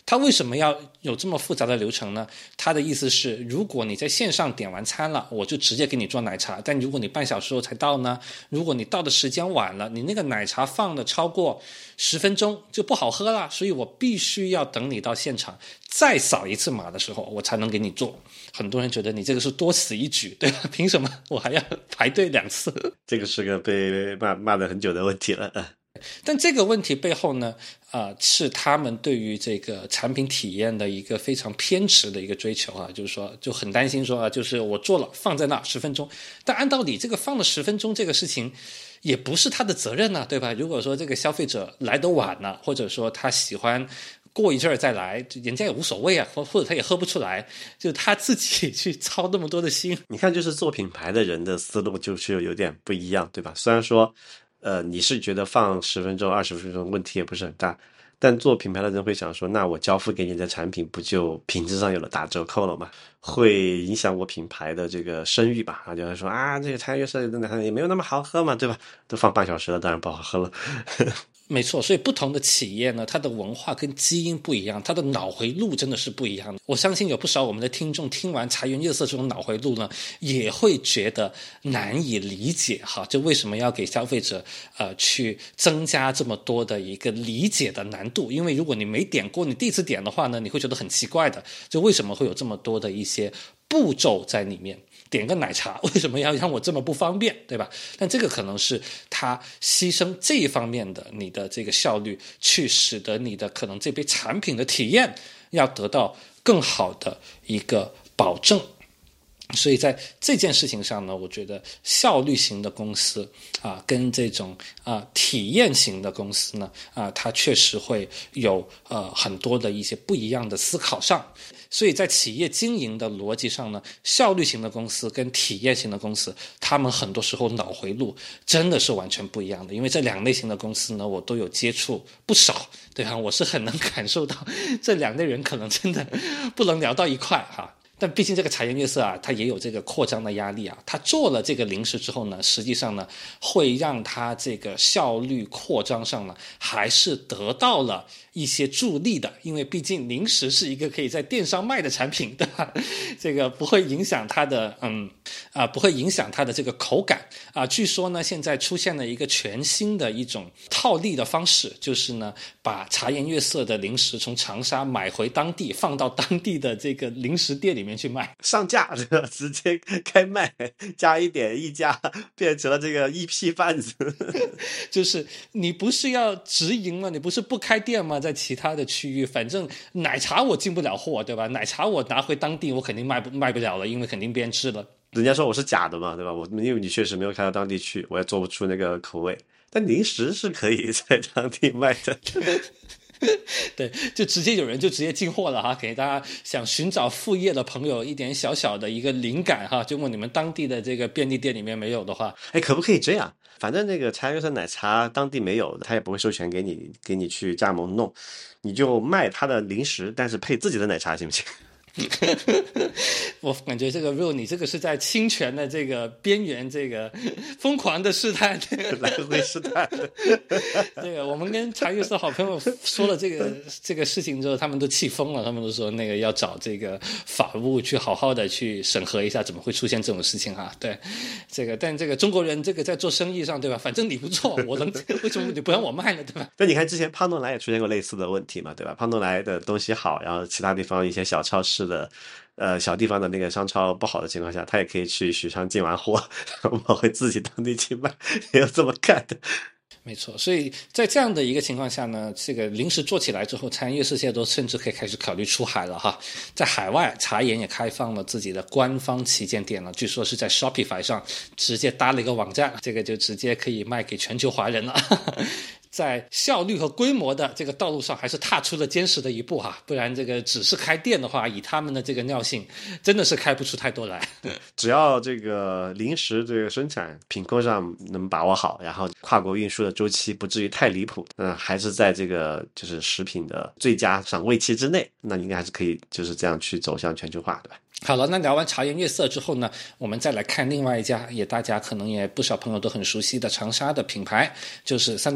B: 他为什么要有这么复杂的流程呢？他的意思是，如果你在线上点完餐了，我就直接给你做奶茶，但如果你半小时后才到呢，如果你到的时间晚了，你那个奶茶放的超过十分钟就不好喝了，所以我必须要等你到现场再扫一次码的时候我才能给你做。很多人觉得你这个是多此一举，对吧？凭什么我还要排队两次？
A: 这个是个被骂骂了很久的问题了。
B: 但这个问题背后呢，呃，是他们对于这个产品体验的一个非常偏执的一个追求啊，就是说就很担心说啊，就是我做了放在那十分钟，但按道理这个放了十分钟这个事情也不是他的责任啊，对吧？如果说这个消费者来得晚了，或者说他喜欢过一阵儿再来，人家也无所谓啊，或或者他也喝不出来，就他自己去操那么多的心。
A: 你看，就是做品牌的人的思路就是有点不一样，对吧？虽然说呃，你是觉得放十分钟、二十分钟问题也不是很大，但做品牌的人会想说，那我交付给你的产品不就品质上有了打折扣了吗？会影响我品牌的这个声誉吧？啊，就会说啊，这个茶颜悦色的奶茶也没有那么好喝嘛，对吧？都放半小时了，当然不好喝了。
B: 没错，所以不同的企业呢，它的文化跟基因不一样，它的脑回路真的是不一样的。我相信有不少我们的听众听完茶颜悦色这种脑回路呢，也会觉得难以理解哈，就为什么要给消费者呃去增加这么多的一个理解的难度？因为如果你没点过，你第一次点的话呢，你会觉得很奇怪的，就为什么会有这么多的一些步骤在里面？点个奶茶为什么要让我这么不方便，对吧？但这个可能是他牺牲这一方面的你的这个效率，去使得你的可能这杯产品的体验要得到更好的一个保证。所以在这件事情上呢，我觉得效率型的公司啊，跟这种啊体验型的公司呢，啊，它确实会有呃很多的一些不一样的思考上。所以在企业经营的逻辑上呢，效率型的公司跟体验型的公司，他们很多时候脑回路真的是完全不一样的。因为这两类型的公司呢，我都有接触不少，对吧？我是很能感受到这两类人可能真的不能聊到一块哈。但毕竟这个茶颜悦色啊，它也有这个扩张的压力啊。它做了这个零食之后呢，实际上呢，会让它这个效率扩张上呢，还是得到了一些助力的。因为毕竟零食是一个可以在电商卖的产品，对吧？这个不会影响它的嗯啊、呃，不会影响它的这个口感啊、呃。据说呢，现在出现了一个全新的一种套利的方式，就是呢，把茶颜悦色的零食从长沙买回当地，放到当地的这个零食店里面去卖，
A: 上架直接开卖，加一点溢价，变成了这个一批贩子。
B: 就是你不是要直营吗？你不是不开店吗？在其他的区域，反正奶茶我进不了货，对吧？奶茶我拿回当地，我肯定卖不卖不了了，因为肯定别人吃了。
A: 人家说我是假的嘛，对吧？我因为你确实没有开到当地去，我也做不出那个口味。但零食是可以在当地卖的。
B: 对，就直接有人就直接进货了哈，给大家想寻找副业的朋友一点小小的一个灵感哈。如果你们当地的这个便利店里面没有的话，
A: 哎，可不可以这样？反正那个茶颜悦色奶茶当地没有，他也不会授权给你，给你去加盟弄，你就卖他的零食，但是配自己的奶茶，行不行？
B: 我感觉这个 Real 你这个是在侵权的这个边缘，这个疯狂的试探，
A: 来回试探。
B: 这个我们跟茶悦色好朋友说了这个这个事情之后，他们都气疯了，他们都说那个要找这个法务去好好的去审核一下，怎么会出现这种事情哈？对，这个但这个中国人这个在做生意上，对吧？反正你不做，我能为什么你不让我卖呢？对吧？
A: 但你看之前胖东来也出现过类似的问题嘛，对吧？胖东来的东西好，然后其他地方一些小超市的。呃，小地方的那个商超不好的情况下，他也可以去许昌进完货，然后跑回自己当地去卖，也有这么干的。
B: 没错，所以在这样的一个情况下呢，这个零食做起来之后，茶颜悦色现在都甚至可以开始考虑出海了哈。在海外，茶颜也开放了自己的官方旗舰店了，据说是在 Shopify 上直接搭了一个网站，这个就直接可以卖给全球华人了。在效率和规模的这个道路上，还是踏出了坚实的一步哈，不然这个只是开店的话，以他们的这个尿性，真的是开不出太多来。
A: 只要这个零食这个生产品控上能把握好，然后跨国运输的周期不至于太离谱，嗯，还是在这个就是食品的最佳赏味期之内，那应该还是可以就是这样去走向全球化，对吧？
B: 好了，那聊完茶颜悦色之后呢，我们再来看另外一家也大家可能也不少朋友都很熟悉的长沙的品牌，就是三顿半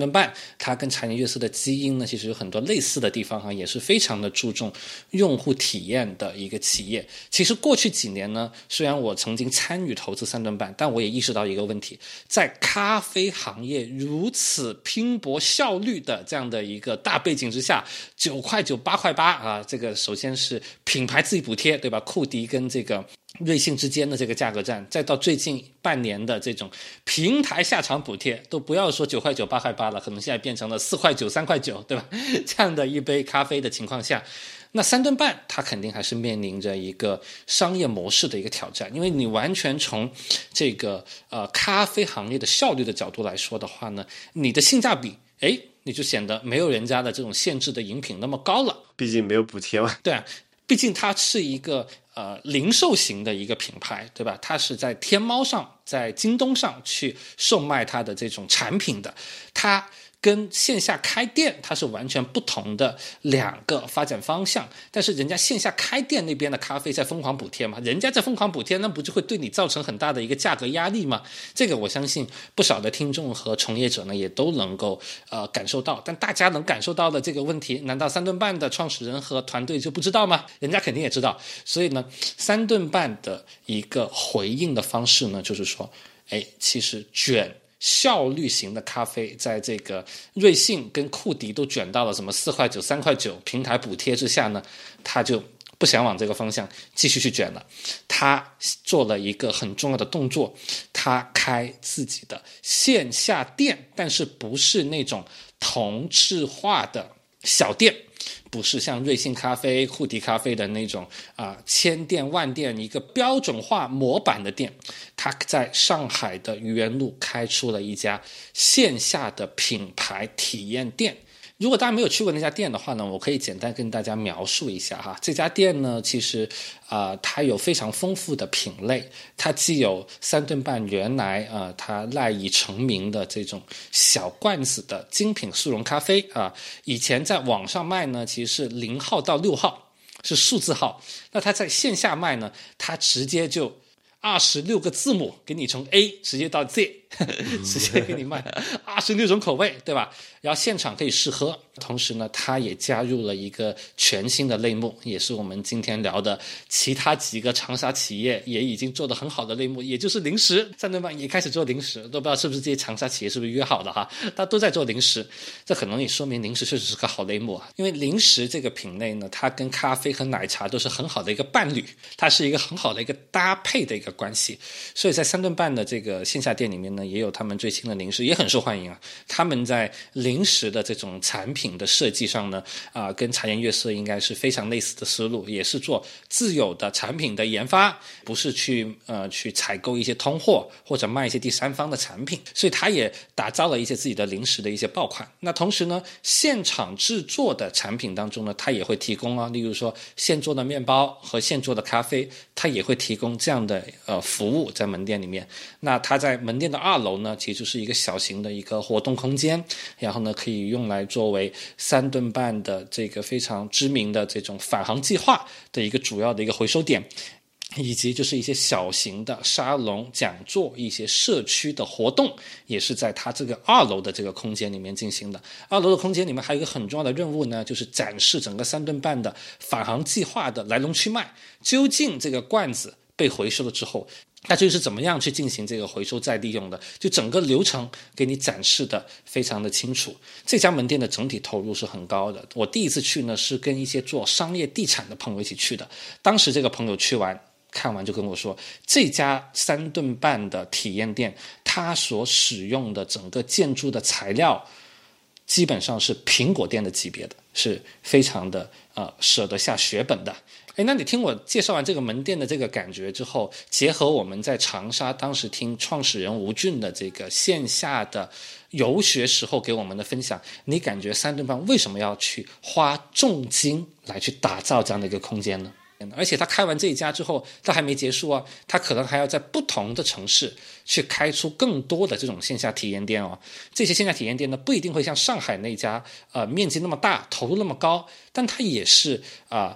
B: 它跟茶颜悦色的基因呢，其实有很多类似的地方哈，也是非常的注重用户体验的一个企业。其实过去几年呢，虽然我曾经参与投资三顿半，但我也意识到一个问题，在咖啡行业如此拼搏效率的这样的一个大背景之下，九块九八块八啊，这个首先是品牌自己补贴，对吧？库迪跟这个瑞幸之间的这个价格战，再到最近半年的这种平台下场补贴，都不要说九块九八块八了，可能现在变成了四块九三块九，对吧？这样的一杯咖啡的情况下，那三顿半它肯定还是面临着一个商业模式的一个挑战，因为你完全从这个呃咖啡行业的效率的角度来说的话呢，你的性价比，诶，你就显得没有人家的这种限制的饮品那么高了，
A: 毕竟没有补贴嘛。
B: 对啊，毕竟它是一个呃零售型的一个品牌，对吧？它是在天猫上，在京东上去售卖它的这种产品的，它跟线下开店它是完全不同的两个发展方向。但是人家线下开店那边的咖啡在疯狂补贴嘛，人家在疯狂补贴，那不就会对你造成很大的一个价格压力吗？这个我相信不少的听众和从业者呢也都能够呃感受到。但大家能感受到的这个问题，难道三顿半的创始人和团队就不知道吗？人家肯定也知道。所以呢，三顿半的一个回应的方式呢，就是说，哎，其实卷效率型的咖啡，在这个瑞幸跟库迪都卷到了什么四块九、三块九平台补贴之下呢，他就不想往这个方向继续去卷了。他做了一个很重要的动作，他开自己的线下店，但是不是那种同质化的小店。不是像瑞幸咖啡、库迪咖啡的那种啊、呃、千店万店一个标准化模板的店，他在上海的愚园路开出了一家线下的品牌体验店。如果大家没有去过那家店的话呢，我可以简单跟大家描述一下哈。这家店呢，其实啊、呃，它有非常丰富的品类，它既有三顿半原来啊、呃，它赖以成名的这种小罐子的精品速溶咖啡啊、呃，以前在网上卖呢，其实是零号到六号是数字号，那它在线下卖呢，它直接就二十六个字母给你从 A 直接到 Z， 直接给你卖二十六种口味，对吧？然后现场可以试喝，同时呢，它也加入了一个全新的类目，也是我们今天聊的其他几个长沙企业也已经做得很好的类目，也就是零食。三顿半也开始做零食，都不知道是不是这些长沙企业是不是约好的哈，它都在做零食，这可能也说明零食确实是个好类目啊。因为零食这个品类呢，它跟咖啡和奶茶都是很好的一个伴侣，它是一个很好的一个搭配的一个关系，所以在三顿半的这个线下店里面呢，也有他们最新的零食，也很受欢迎啊。他们在零食的这种产品的设计上呢，啊、呃，跟茶颜悦色应该是非常类似的思路，也是做自有的产品的研发，不是去呃去采购一些通货或者卖一些第三方的产品，所以他也打造了一些自己的零食的一些爆款。那同时呢，现场制作的产品当中呢，他也会提供啊，例如说现做的面包和现做的咖啡，他也会提供这样的呃服务在门店里面。那他在门店的二楼呢，其实就是一个小型的一个活动空间，然后呢可以用来作为三顿半的这个非常知名的这种返航计划的一个主要的一个回收点，以及就是一些小型的沙龙讲座，一些社区的活动也是在它这个二楼的这个空间里面进行的。二楼的空间里面还有一个很重要的任务呢，就是展示整个三顿半的返航计划的来龙去脉，究竟这个罐子被回收了之后，那就是怎么样去进行这个回收再利用的，就整个流程给你展示的非常的清楚。这家门店的整体投入是很高的，我第一次去呢是跟一些做商业地产的朋友一起去的，当时这个朋友去完看完就跟我说，这家三顿半的体验店它所使用的整个建筑的材料基本上是苹果店的级别的，是非常的呃舍得下血本的。哎，那你听我介绍完这个门店的这个感觉之后，结合我们在长沙当时听创始人吴俊的这个线下的游学时候给我们的分享，你感觉三顿半为什么要去花重金来去打造这样的一个空间呢？而且他开完这一家之后，他还没结束啊，他可能还要在不同的城市去开出更多的这种线下体验店哦。这些线下体验店呢，不一定会像上海那家呃面积那么大，投入那么高，但它也是啊。呃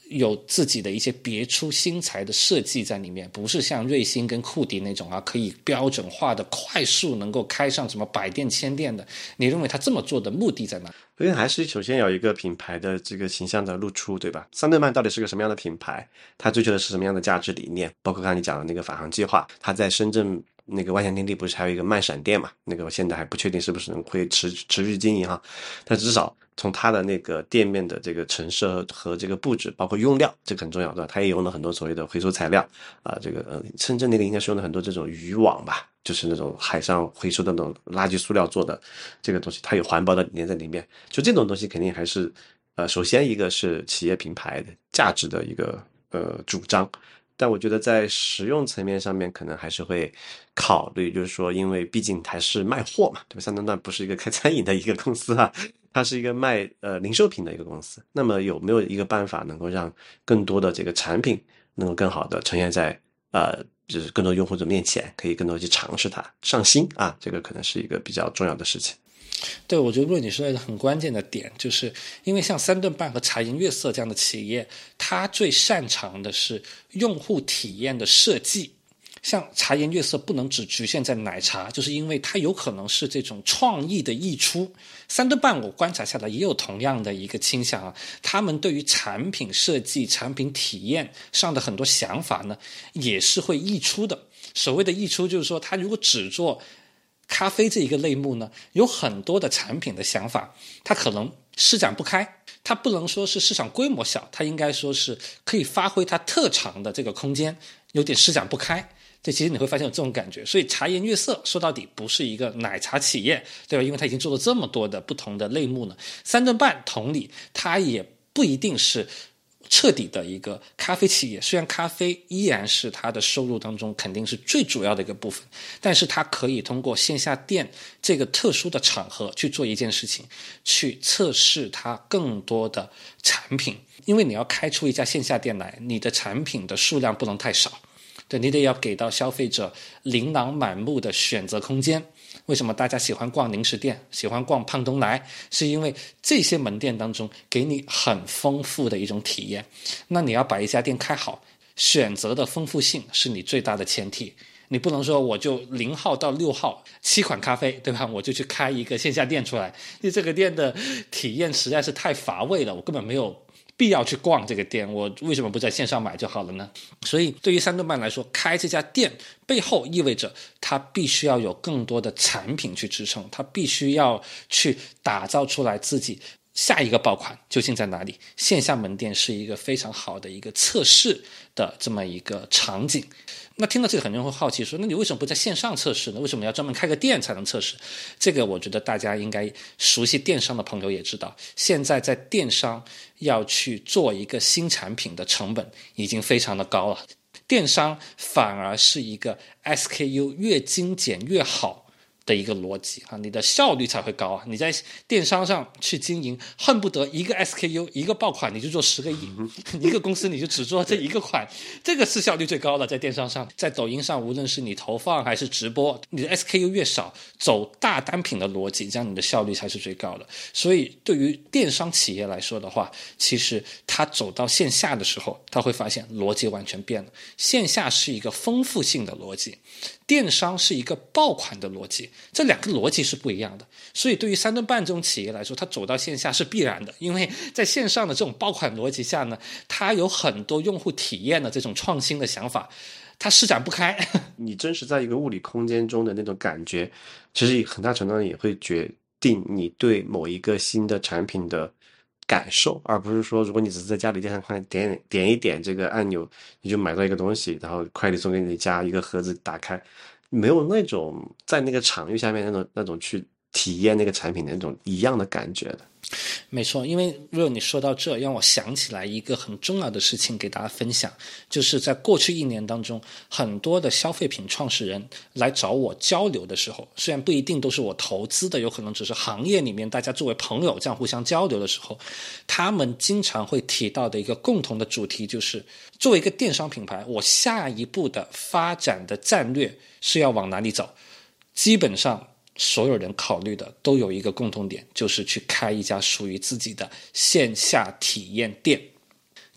B: 有自己的一些别出心裁的设计在里面，不是像瑞星跟库迪那种啊，可以标准化的快速能够开上什么百店千店的。你认为他这么做的目的在哪？
A: 因为还是首先有一个品牌的这个形象的露出，对吧？三顿半到底是个什么样的品牌？它追求的是什么样的价值理念？包括刚才你讲的那个返航计划，它在深圳那个万象天地不是还有一个慢闪店嘛？那个我现在还不确定是不是能会持持续经营哈，但至少从它的那个店面的这个陈设和这个布置，包括用料，这个很重要，对吧？它也用了很多所谓的回收材料啊、呃，这个呃，深圳那个应该是用了很多这种渔网吧，就是那种海上回收的那种垃圾塑料做的这个东西，它有环保的理念在里面。就这种东西肯定还是呃，首先一个是企业品牌的价值的一个呃主张。但我觉得在实用层面上面可能还是会考虑，就是说因为毕竟还是卖货嘛，对吧？三顿半不是一个开餐饮的一个公司啊，它是一个卖呃零售品的一个公司。那么有没有一个办法能够让更多的这个产品能够更好的呈现在呃就是更多用户者面前，可以更多去尝试它上新啊，这个可能是一个比较重要的事情。
B: 对，我觉得若你说的一个很关键的点，就是因为像三顿半和茶颜悦色这样的企业，它最擅长的是用户体验的设计。像茶颜悦色不能只局限在奶茶，就是因为它有可能是这种创意的溢出。三顿半我观察下来也有同样的一个倾向啊，他们对于产品设计、产品体验上的很多想法呢，也是会溢出的。所谓的溢出，就是说他如果只做咖啡这一个类目呢，有很多的产品的想法，它可能施展不开，它不能说是市场规模小，它应该说是可以发挥它特长的这个空间有点施展不开。这其实你会发现有这种感觉，所以茶颜悦色说到底不是一个奶茶企业，对吧？因为它已经做了这么多的不同的类目呢。三顿半同理，它也不一定是彻底的一个咖啡企业，虽然咖啡依然是它的收入当中肯定是最主要的一个部分，但是它可以通过线下店这个特殊的场合去做一件事情，去测试它更多的产品。因为你要开出一家线下店来，你的产品的数量不能太少，对，你得要给到消费者琳琅满目的选择空间。为什么大家喜欢逛零食店，喜欢逛胖东来，是因为这些门店当中给你很丰富的一种体验。那你要把一家店开好，选择的丰富性是你最大的前提。你不能说我就零号到六号七款咖啡，对吧？我就去开一个线下店出来，因为这个店的体验实在是太乏味了，我根本没有必要去逛这个店，我为什么不在线上买就好了呢？所以对于三顿半来说，开这家店背后意味着它必须要有更多的产品去支撑，它必须要去打造出来自己下一个爆款究竟在哪里。线下门店是一个非常好的一个测试的这么一个场景。那听到这个很多人会好奇说，那你为什么不在线上测试呢？为什么要专门开个店才能测试？这个我觉得大家应该熟悉电商的朋友也知道，现在在电商要去做一个新产品的成本已经非常的高了，电商反而是一个 S K U 越精简越好的一个逻辑啊，你的效率才会高啊！你在电商上去经营，恨不得一个 S K U 一个爆款你就做十个亿，一个公司你就只做这一个款，这个是效率最高的。在电商上，在抖音上，无论是你投放还是直播，你的 S K U 越少，走大单品的逻辑，这样你的效率才是最高的。所以对于电商企业来说的话，其实它走到线下的时候，它会发现逻辑完全变了。线下是一个丰富性的逻辑，电商是一个爆款的逻辑，这两个逻辑是不一样的。所以对于三顿半这种企业来说，它走到线下是必然的，因为在线上的这种爆款逻辑下呢，它有很多用户体验的这种创新的想法，它施展不开。
A: 你真实在一个物理空间中的那种感觉，其实很大程度上也会决定你对某一个新的产品的感受，而不是说如果你只是在家里电视看点点一点这个按钮，你就买到一个东西，然后快递送给你家一个盒子打开，没有那种在那个场域下面那种那种去体验那个产品的那种一样的感觉的。
B: 没错，因为如果你说到这，让我想起来一个很重要的事情给大家分享，就是在过去一年当中，很多的消费品创始人来找我交流的时候，虽然不一定都是我投资的，有可能只是行业里面大家作为朋友这样互相交流的时候，他们经常会提到的一个共同的主题就是，作为一个电商品牌，我下一步的发展的战略是要往哪里走？基本上所有人考虑的都有一个共同点，就是去开一家属于自己的线下体验店。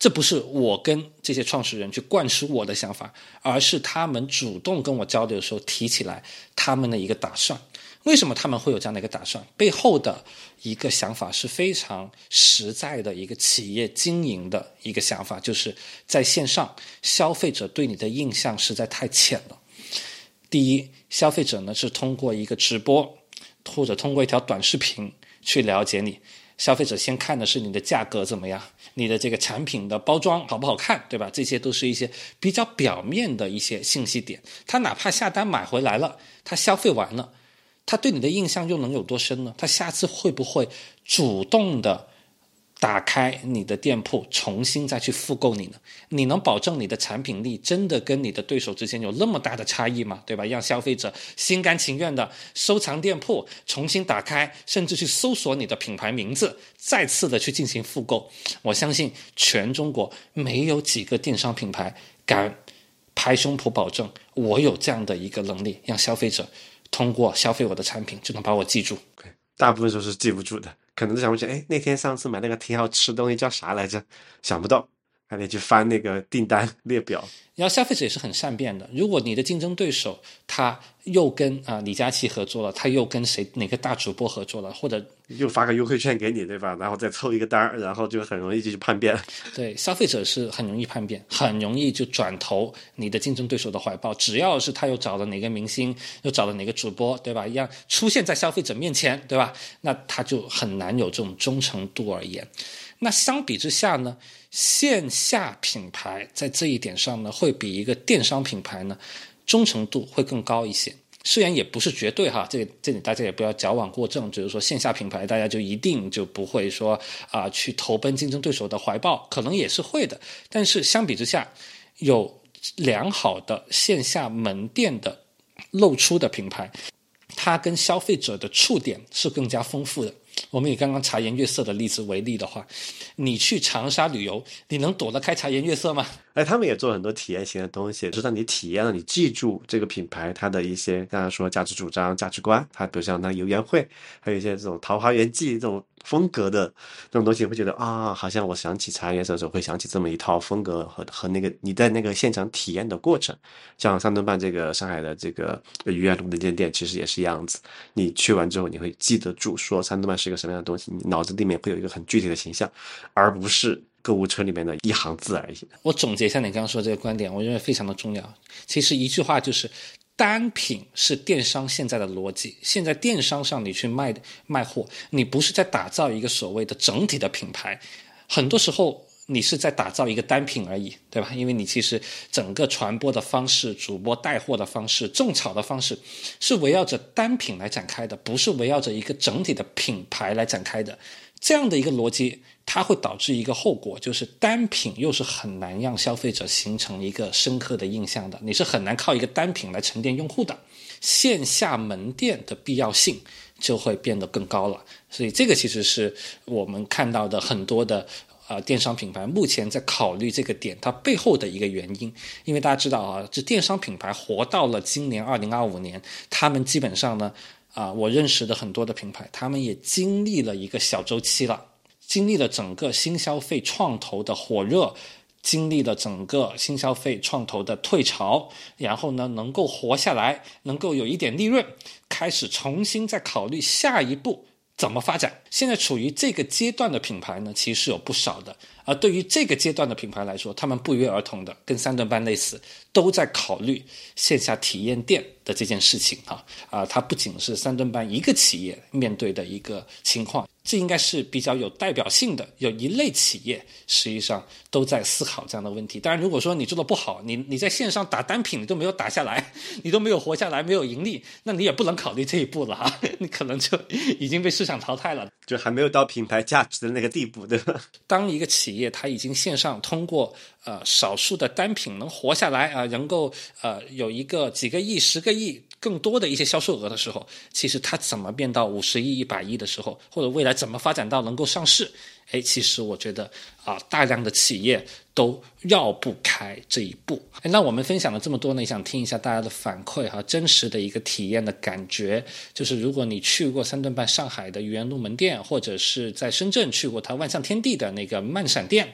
B: 这不是我跟这些创始人去灌输我的想法，而是他们主动跟我交流的时候提起来他们的一个打算。为什么他们会有这样的一个打算？背后的一个想法是非常实在的一个企业经营的一个想法，就是在线上消费者对你的印象实在太浅了。第一，消费者呢是通过一个直播或者通过一条短视频去了解你，消费者先看的是你的价格怎么样，你的这个产品的包装好不好看，对吧？这些都是一些比较表面的一些信息点。他哪怕下单买回来了，他消费完了，他对你的印象又能有多深呢？他下次会不会主动的打开你的店铺重新再去复购你呢？你能保证你的产品力真的跟你的对手之间有那么大的差异吗？对吧？让消费者心甘情愿的收藏店铺，重新打开，甚至去搜索你的品牌名字，再次的去进行复购。我相信全中国没有几个电商品牌敢拍胸脯保证我有这样的一个能力，让消费者通过消费我的产品就能把我记住。
A: 大部分时候是记不住的，可能都想不起来，哎，那天上次买那个挺好吃的东西叫啥来着，想不到，还得去翻那个订单列表。
B: 然后消费者也是很善变的，如果你的竞争对手他又跟啊、呃、李佳琦合作了，他又跟谁哪个大主播合作了，或者
A: 又发个优惠券给你，对吧？然后再凑一个单，然后就很容易就去叛变。
B: 对，消费者是很容易叛变，很容易就转投你的竞争对手的怀抱。只要是他又找了哪个明星，又找了哪个主播，对吧？一样出现在消费者面前，对吧？那他就很难有这种忠诚度而言。那相比之下呢，线下品牌在这一点上呢，会比一个电商品牌呢，忠诚度会更高一些。虽然也不是绝对哈，这个这里大家也不要矫枉过正，就是说线下品牌大家就一定就不会说啊、呃、去投奔竞争对手的怀抱，可能也是会的。但是相比之下，有良好的线下门店的露出的品牌，它跟消费者的触点是更加丰富的。我们以刚刚茶颜悦色的例子为例的话，你去长沙旅游，你能躲得开茶颜悦色吗？
A: 哎，他们也做很多体验型的东西，是让你体验了，你记住这个品牌它的一些刚才说价值主张、价值观，它比如像那游园会，还有一些这种桃花源记这种风格的这种东西，会觉得啊，好像我想起茶颜悦色的时候，会想起这么一套风格和和那个你在那个现场体验的过程。像三顿半这个上海的这个愚园路的这间店，其实也是一样子。你去完之后，你会记得住说三顿半是一个什么样的东西，你脑子里面会有一个很具体的形象，而不是购物车里面的一行字而已。
B: 我总结一下你刚刚说的这个观点，我认为非常的重要。其实一句话就是，单品是电商现在的逻辑。现在电商上你去卖卖货，你不是在打造一个所谓的整体的品牌，很多时候你是在打造一个单品而已，对吧？因为你其实整个传播的方式、主播带货的方式、种草的方式，是围绕着单品来展开的，不是围绕着一个整体的品牌来展开的。这样的一个逻辑，它会导致一个后果，就是单品又是很难让消费者形成一个深刻的印象的，你是很难靠一个单品来沉淀用户的。线下门店的必要性就会变得更高了，所以这个其实是我们看到的很多的呃电商品牌目前在考虑这个点它背后的一个原因。因为大家知道啊，这电商品牌活到了今年二零二五年，他们基本上呢啊、呃，我认识的很多的品牌，他们也经历了一个小周期了，经历了整个新消费创投的火热，经历了整个新消费创投的退潮，然后呢能够活下来，能够有一点利润，开始重新再考虑下一步怎么发展。现在处于这个阶段的品牌呢，其实有不少的。而对于这个阶段的品牌来说，他们不约而同的跟三顿半类似，都在考虑线下体验店的这件事情啊啊，它不仅是三顿半一个企业面对的一个情况，这应该是比较有代表性的，有一类企业实际上都在思考这样的问题。当然，如果说你做的不好，你你在线上打单品你都没有打下来，你都没有活下来，没有盈利，那你也不能考虑这一步了啊，你可能就已经被市场淘汰了，
A: 就还没有到品牌价值的那个地步，对吧？
B: 当一个企业它已经线上通过呃少数的单品能活下来啊、呃，能够呃有一个几个亿、十个亿更多的一些销售额的时候，其实它怎么变到五十亿、一百亿的时候，或者未来怎么发展到能够上市，哎，其实我觉得啊、呃，大量的企业都绕不开这一步。哎，那我们分享了这么多呢，也想听一下大家的反馈哈，真实的一个体验的感觉。就是如果你去过三顿半上海的愚园路门店，或者是在深圳去过它万象天地的那个漫闪店，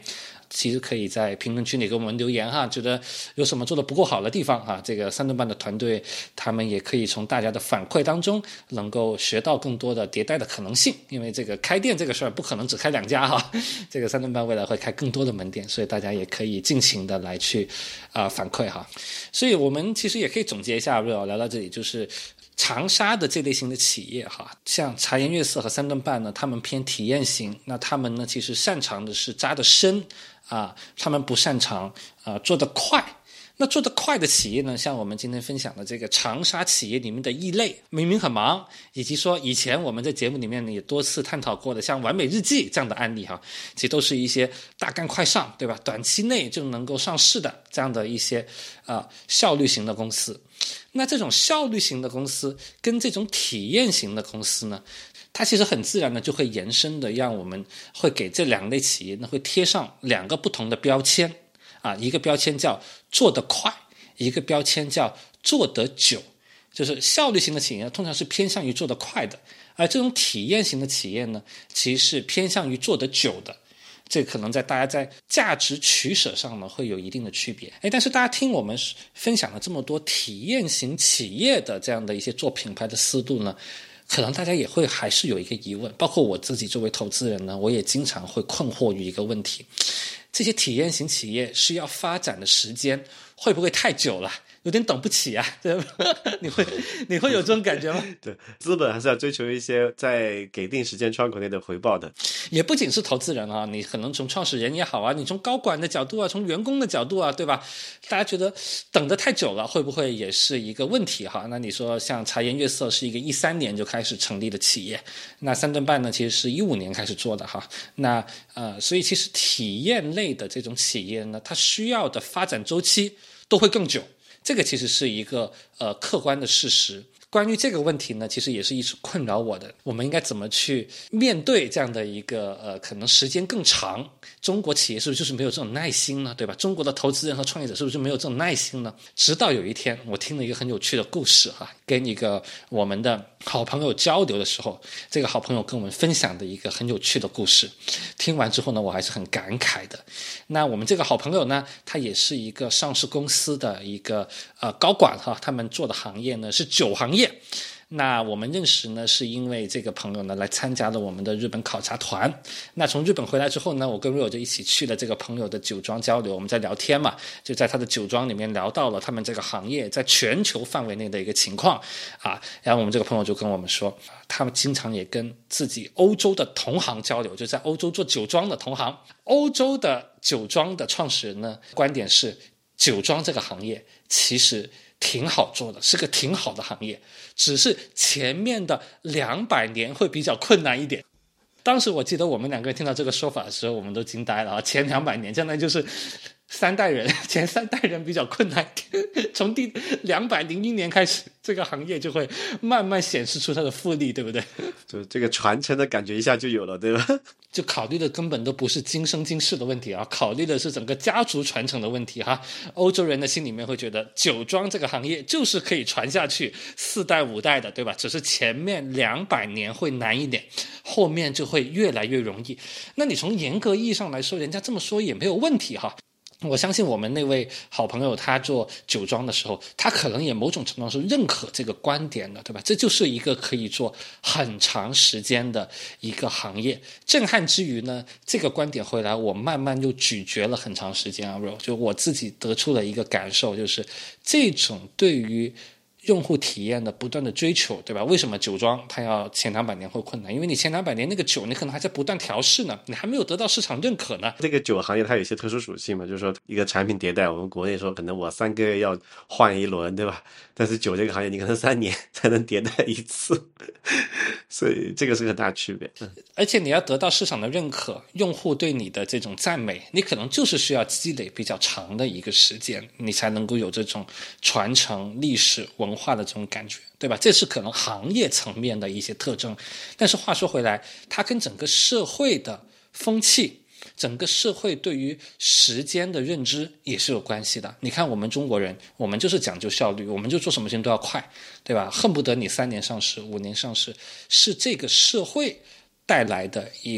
B: 其实可以在评论区里给我们留言哈，觉得有什么做的不够好的地方哈，这个三顿半的团队他们也可以从大家的反馈当中能够学到更多的迭代的可能性，因为这个开店这个事儿不可能只开两家哈，这个三顿半未来会开更多的门店，所以大家也可以尽情的来去啊、呃、反馈哈。所以我们其实也可以总结一下，聊到这里就是长沙的这类型的企业哈，像茶颜悦色和三顿半呢，他们偏体验型，那他们呢其实擅长的是扎得深啊，他们不擅长啊做得快。那做得快的企业呢，像我们今天分享的这个长沙企业里面的异类，明明很忙，以及说以前我们在节目里面也多次探讨过的像完美日记这样的案例哈，其实都是一些大干快上，对吧？短期内就能够上市的这样的一些啊、呃、效率型的公司。那这种效率型的公司跟这种体验型的公司呢，它其实很自然的就会延伸的，让我们会给这两类企业呢会贴上两个不同的标签啊，一个标签叫做得快，一个标签叫做得久。就是效率型的企业通常是偏向于做得快的，而这种体验型的企业呢，其实是偏向于做得久的。这可能在大家在价值取舍上呢会有一定的区别。哎，但是大家听我们分享了这么多体验型企业的这样的一些做品牌的思路呢，可能大家也会还是有一个疑问，包括我自己作为投资人呢，我也经常会困惑于一个问题：这些体验型企业需要发展的时间会不会太久了？有点等不起啊，对吧？你会你会有这种感觉吗？
A: 对，资本还是要追求一些在给定时间窗口内的回报的。
B: 也不仅是投资人啊，你可能从创始人也好啊，你从高管的角度啊，从员工的角度啊，对吧？大家觉得等得太久了，会不会也是一个问题哈？那你说像茶颜悦色是一个一三年就开始成立的企业，那三顿半呢，其实是一五年开始做的哈。那呃，所以其实体验类的这种企业呢，它需要的发展周期都会更久。这个其实是一个呃客观的事实。关于这个问题呢，其实也是一直困扰我的。我们应该怎么去面对这样的一个呃可能时间更长？中国企业是不是就是没有这种耐心呢？对吧？中国的投资人和创业者是不是就没有这种耐心呢？直到有一天，我听了一个很有趣的故事哈，跟一个我们的好朋友交流的时候，这个好朋友跟我们分享的一个很有趣的故事。听完之后呢，我还是很感慨的。那我们这个好朋友呢，他也是一个上市公司的一个呃高管哈，他们做的行业呢是酒行业。那我们认识呢，是因为这个朋友呢来参加了我们的日本考察团。那从日本回来之后呢，我跟 Rio 就一起去了这个朋友的酒庄交流，我们在聊天嘛，就在他的酒庄里面聊到了他们这个行业在全球范围内的一个情况啊。然后我们这个朋友就跟我们说，他们经常也跟自己欧洲的同行交流，就在欧洲做酒庄的同行。欧洲的酒庄的创始人呢，观点是酒庄这个行业其实挺好做的，是个挺好的行业，只是前面的两百年会比较困难一点。当时我记得我们两个人听到这个说法的时候，我们都惊呆了啊！前两百年，相当于就是三代人，前三代人比较困难一点，从第两百零一年开始，这个行业就会慢慢显示出它的复利，对不对？
A: 就这个传承的感觉一下就有了，对吧？
B: 就考虑的根本都不是今生今世的问题啊，考虑的是整个家族传承的问题哈。欧洲人的心里面会觉得酒庄这个行业就是可以传下去四代五代的，对吧？只是前面两百年会难一点，后面就会越来越容易。那你从严格意义上来说，人家这么说也没有问题哈。我相信我们那位好朋友他做酒庄的时候，他可能也某种程度上是认可这个观点的，对吧？这就是一个可以做很长时间的一个行业。震撼之余呢，这个观点回来我慢慢又咀嚼了很长时间啊，就我自己得出了一个感受，就是这种对于用户体验的不断的追求，对吧？为什么酒庄它要前两百年会困难？因为你前两百年那个酒你可能还在不断调试呢，你还没有得到市场认可呢。
A: 这个酒行业它有一些特殊属性嘛，就是说一个产品迭代，我们国内说可能我三个月要换一轮，对吧？但是酒这个行业你可能三年才能迭代一次，所以这个是个很大区别。
B: 而且你要得到市场的认可，用户对你的这种赞美，你可能就是需要积累比较长的一个时间，你才能够有这种传承历史文化的这种感觉，对吧？这是可能行业层面的一些特征。但是话说回来，它跟整个社会的风气，整个社会对于时间的认知也是有关系的。你看我们中国人，我们就是讲究效率，我们就做什么事情都要快，对吧？恨不得你三年上市五年上市，是这个社会带来的一个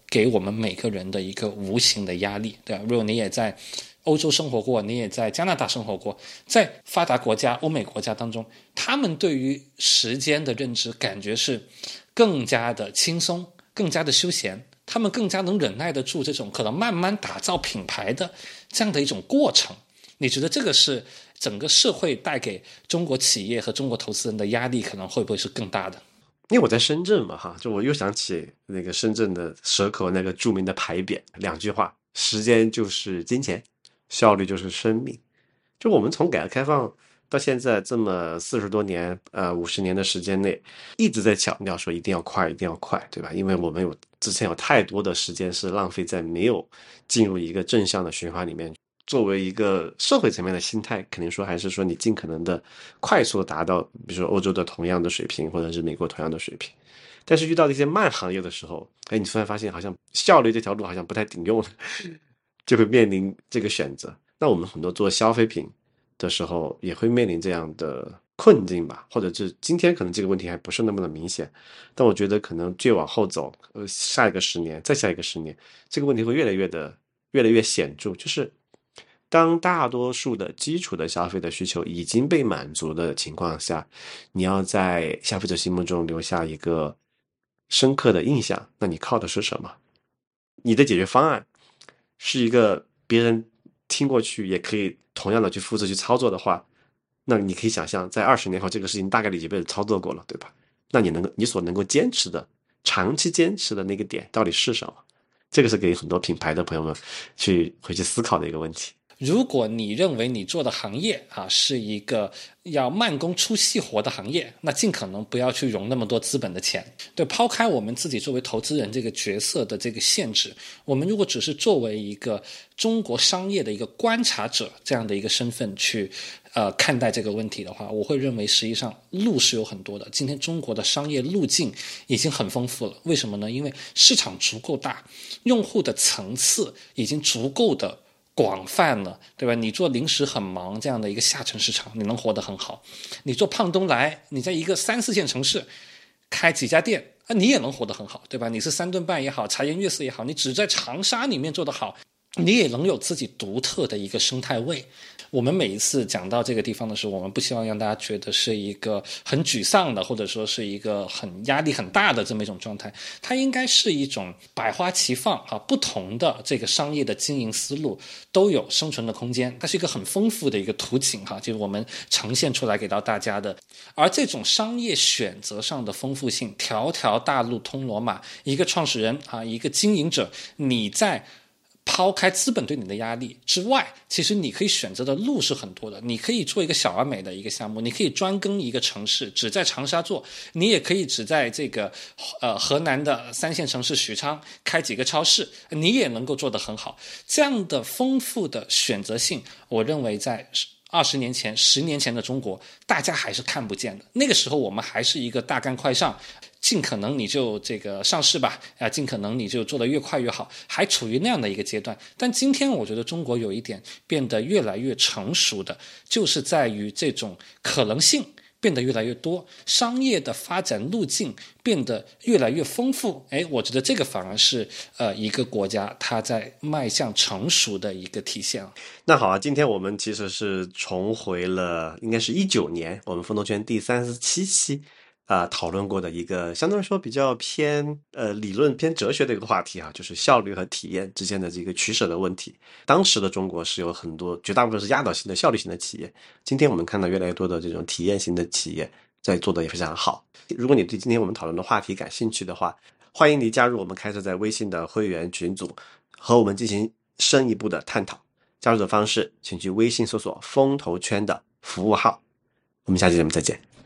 B: 给我们每个人的一个无形的压力，对吧？如果你也在欧洲生活过，你也在加拿大生活过，在发达国家、欧美国家当中，他们对于时间的认知感觉是更加的轻松，更加的休闲，他们更加能忍耐得住这种可能慢慢打造品牌的这样的一种过程。你觉得这个是整个社会带给中国企业和中国投资人的压力可能会不会是更大的？
A: 因为我在深圳嘛，哈，就我又想起那个深圳的蛇口那个著名的牌匾，两句话：时间就是金钱，效率就是生命。就我们从改革开放到现在这么四十多年，呃，五十年的时间内，一直在强调说一定要快，一定要快，对吧？因为我们有之前有太多的时间是浪费在没有进入一个正向的循环里面。作为一个社会层面的心态，肯定说还是说你尽可能的快速达到，比如说欧洲的同样的水平，或者是美国同样的水平。但是遇到一些慢行业的时候，哎，你突然发现好像效率这条路好像不太顶用了，就会面临这个选择。那我们很多做消费品的时候，也会面临这样的困境吧，或者是今天可能这个问题还不是那么的明显，但我觉得可能越往后走，呃，下一个十年，再下一个十年，这个问题会越来越的越来越显著，就是当大多数的基础的消费的需求已经被满足的情况下，你要在消费者心目中留下一个深刻的印象，那你靠的是什么？你的解决方案是一个别人听过去也可以同样的去复制去操作的话，那你可以想象在二十年后这个事情大概率已经被人操作过了，对吧？那你能够你所能够坚持的长期坚持的那个点到底是什么？这个是给很多品牌的朋友们去回去思考的一个问题。
B: 如果你认为你做的行业啊是一个要慢工出细活的行业，那尽可能不要去融那么多资本的钱。对，抛开我们自己作为投资人这个角色的这个限制，我们如果只是作为一个中国商业的一个观察者这样的一个身份去呃看待这个问题的话，我会认为实际上路是有很多的。今天中国的商业路径已经很丰富了，为什么呢？因为市场足够大，用户的层次已经足够的广泛了，对吧？你做零食很忙这样的一个下沉市场，你能活得很好。你做胖东来，你在一个三四线城市开几家店啊，你也能活得很好，对吧？你是三顿半也好，茶颜悦色也好，你只在长沙里面做得好，你也能有自己独特的一个生态位。我们每一次讲到这个地方的时候，我们不希望让大家觉得是一个很沮丧的，或者说是一个很压力很大的这么一种状态。它应该是一种百花齐放啊，不同的这个商业的经营思路都有生存的空间，它是一个很丰富的一个图景哈，就是我们呈现出来给到大家的。而这种商业选择上的丰富性，条条大路通罗马，一个创始人啊，一个经营者，你在抛开资本对你的压力之外，其实你可以选择的路是很多的。你可以做一个小而美的一个项目，你可以专耕一个城市，只在长沙做，你也可以只在这个呃河南的三线城市许昌开几个超市，你也能够做得很好。这样的丰富的选择性，我认为在二十年前、十年前的中国，大家还是看不见的。那个时候我们还是一个大干快上，尽可能你就这个上市吧，啊，尽可能你就做得越快越好，还处于那样的一个阶段。但今天我觉得中国有一点变得越来越成熟的，就是在于这种可能性变得越来越多，商业的发展路径变得越来越丰富。哎，我觉得这个反而是呃一个国家它在迈向成熟的一个体现。
A: 那好啊，今天我们其实是重回了应该是一九年我们风投圈第三十七期啊、呃、讨论过的一个相对来说比较偏呃理论偏哲学的一个话题哈、啊，就是效率和体验之间的这个取舍的问题。当时的中国是有很多绝大部分是压倒性的效率型的企业，今天我们看到越来越多的这种体验型的企业在做的也非常好。如果你对今天我们讨论的话题感兴趣的话，欢迎你加入我们开设在微信的会员群组，和我们进行深一步的探讨。加入的方式请去微信搜索风投圈的服务号。我们下期节目再见。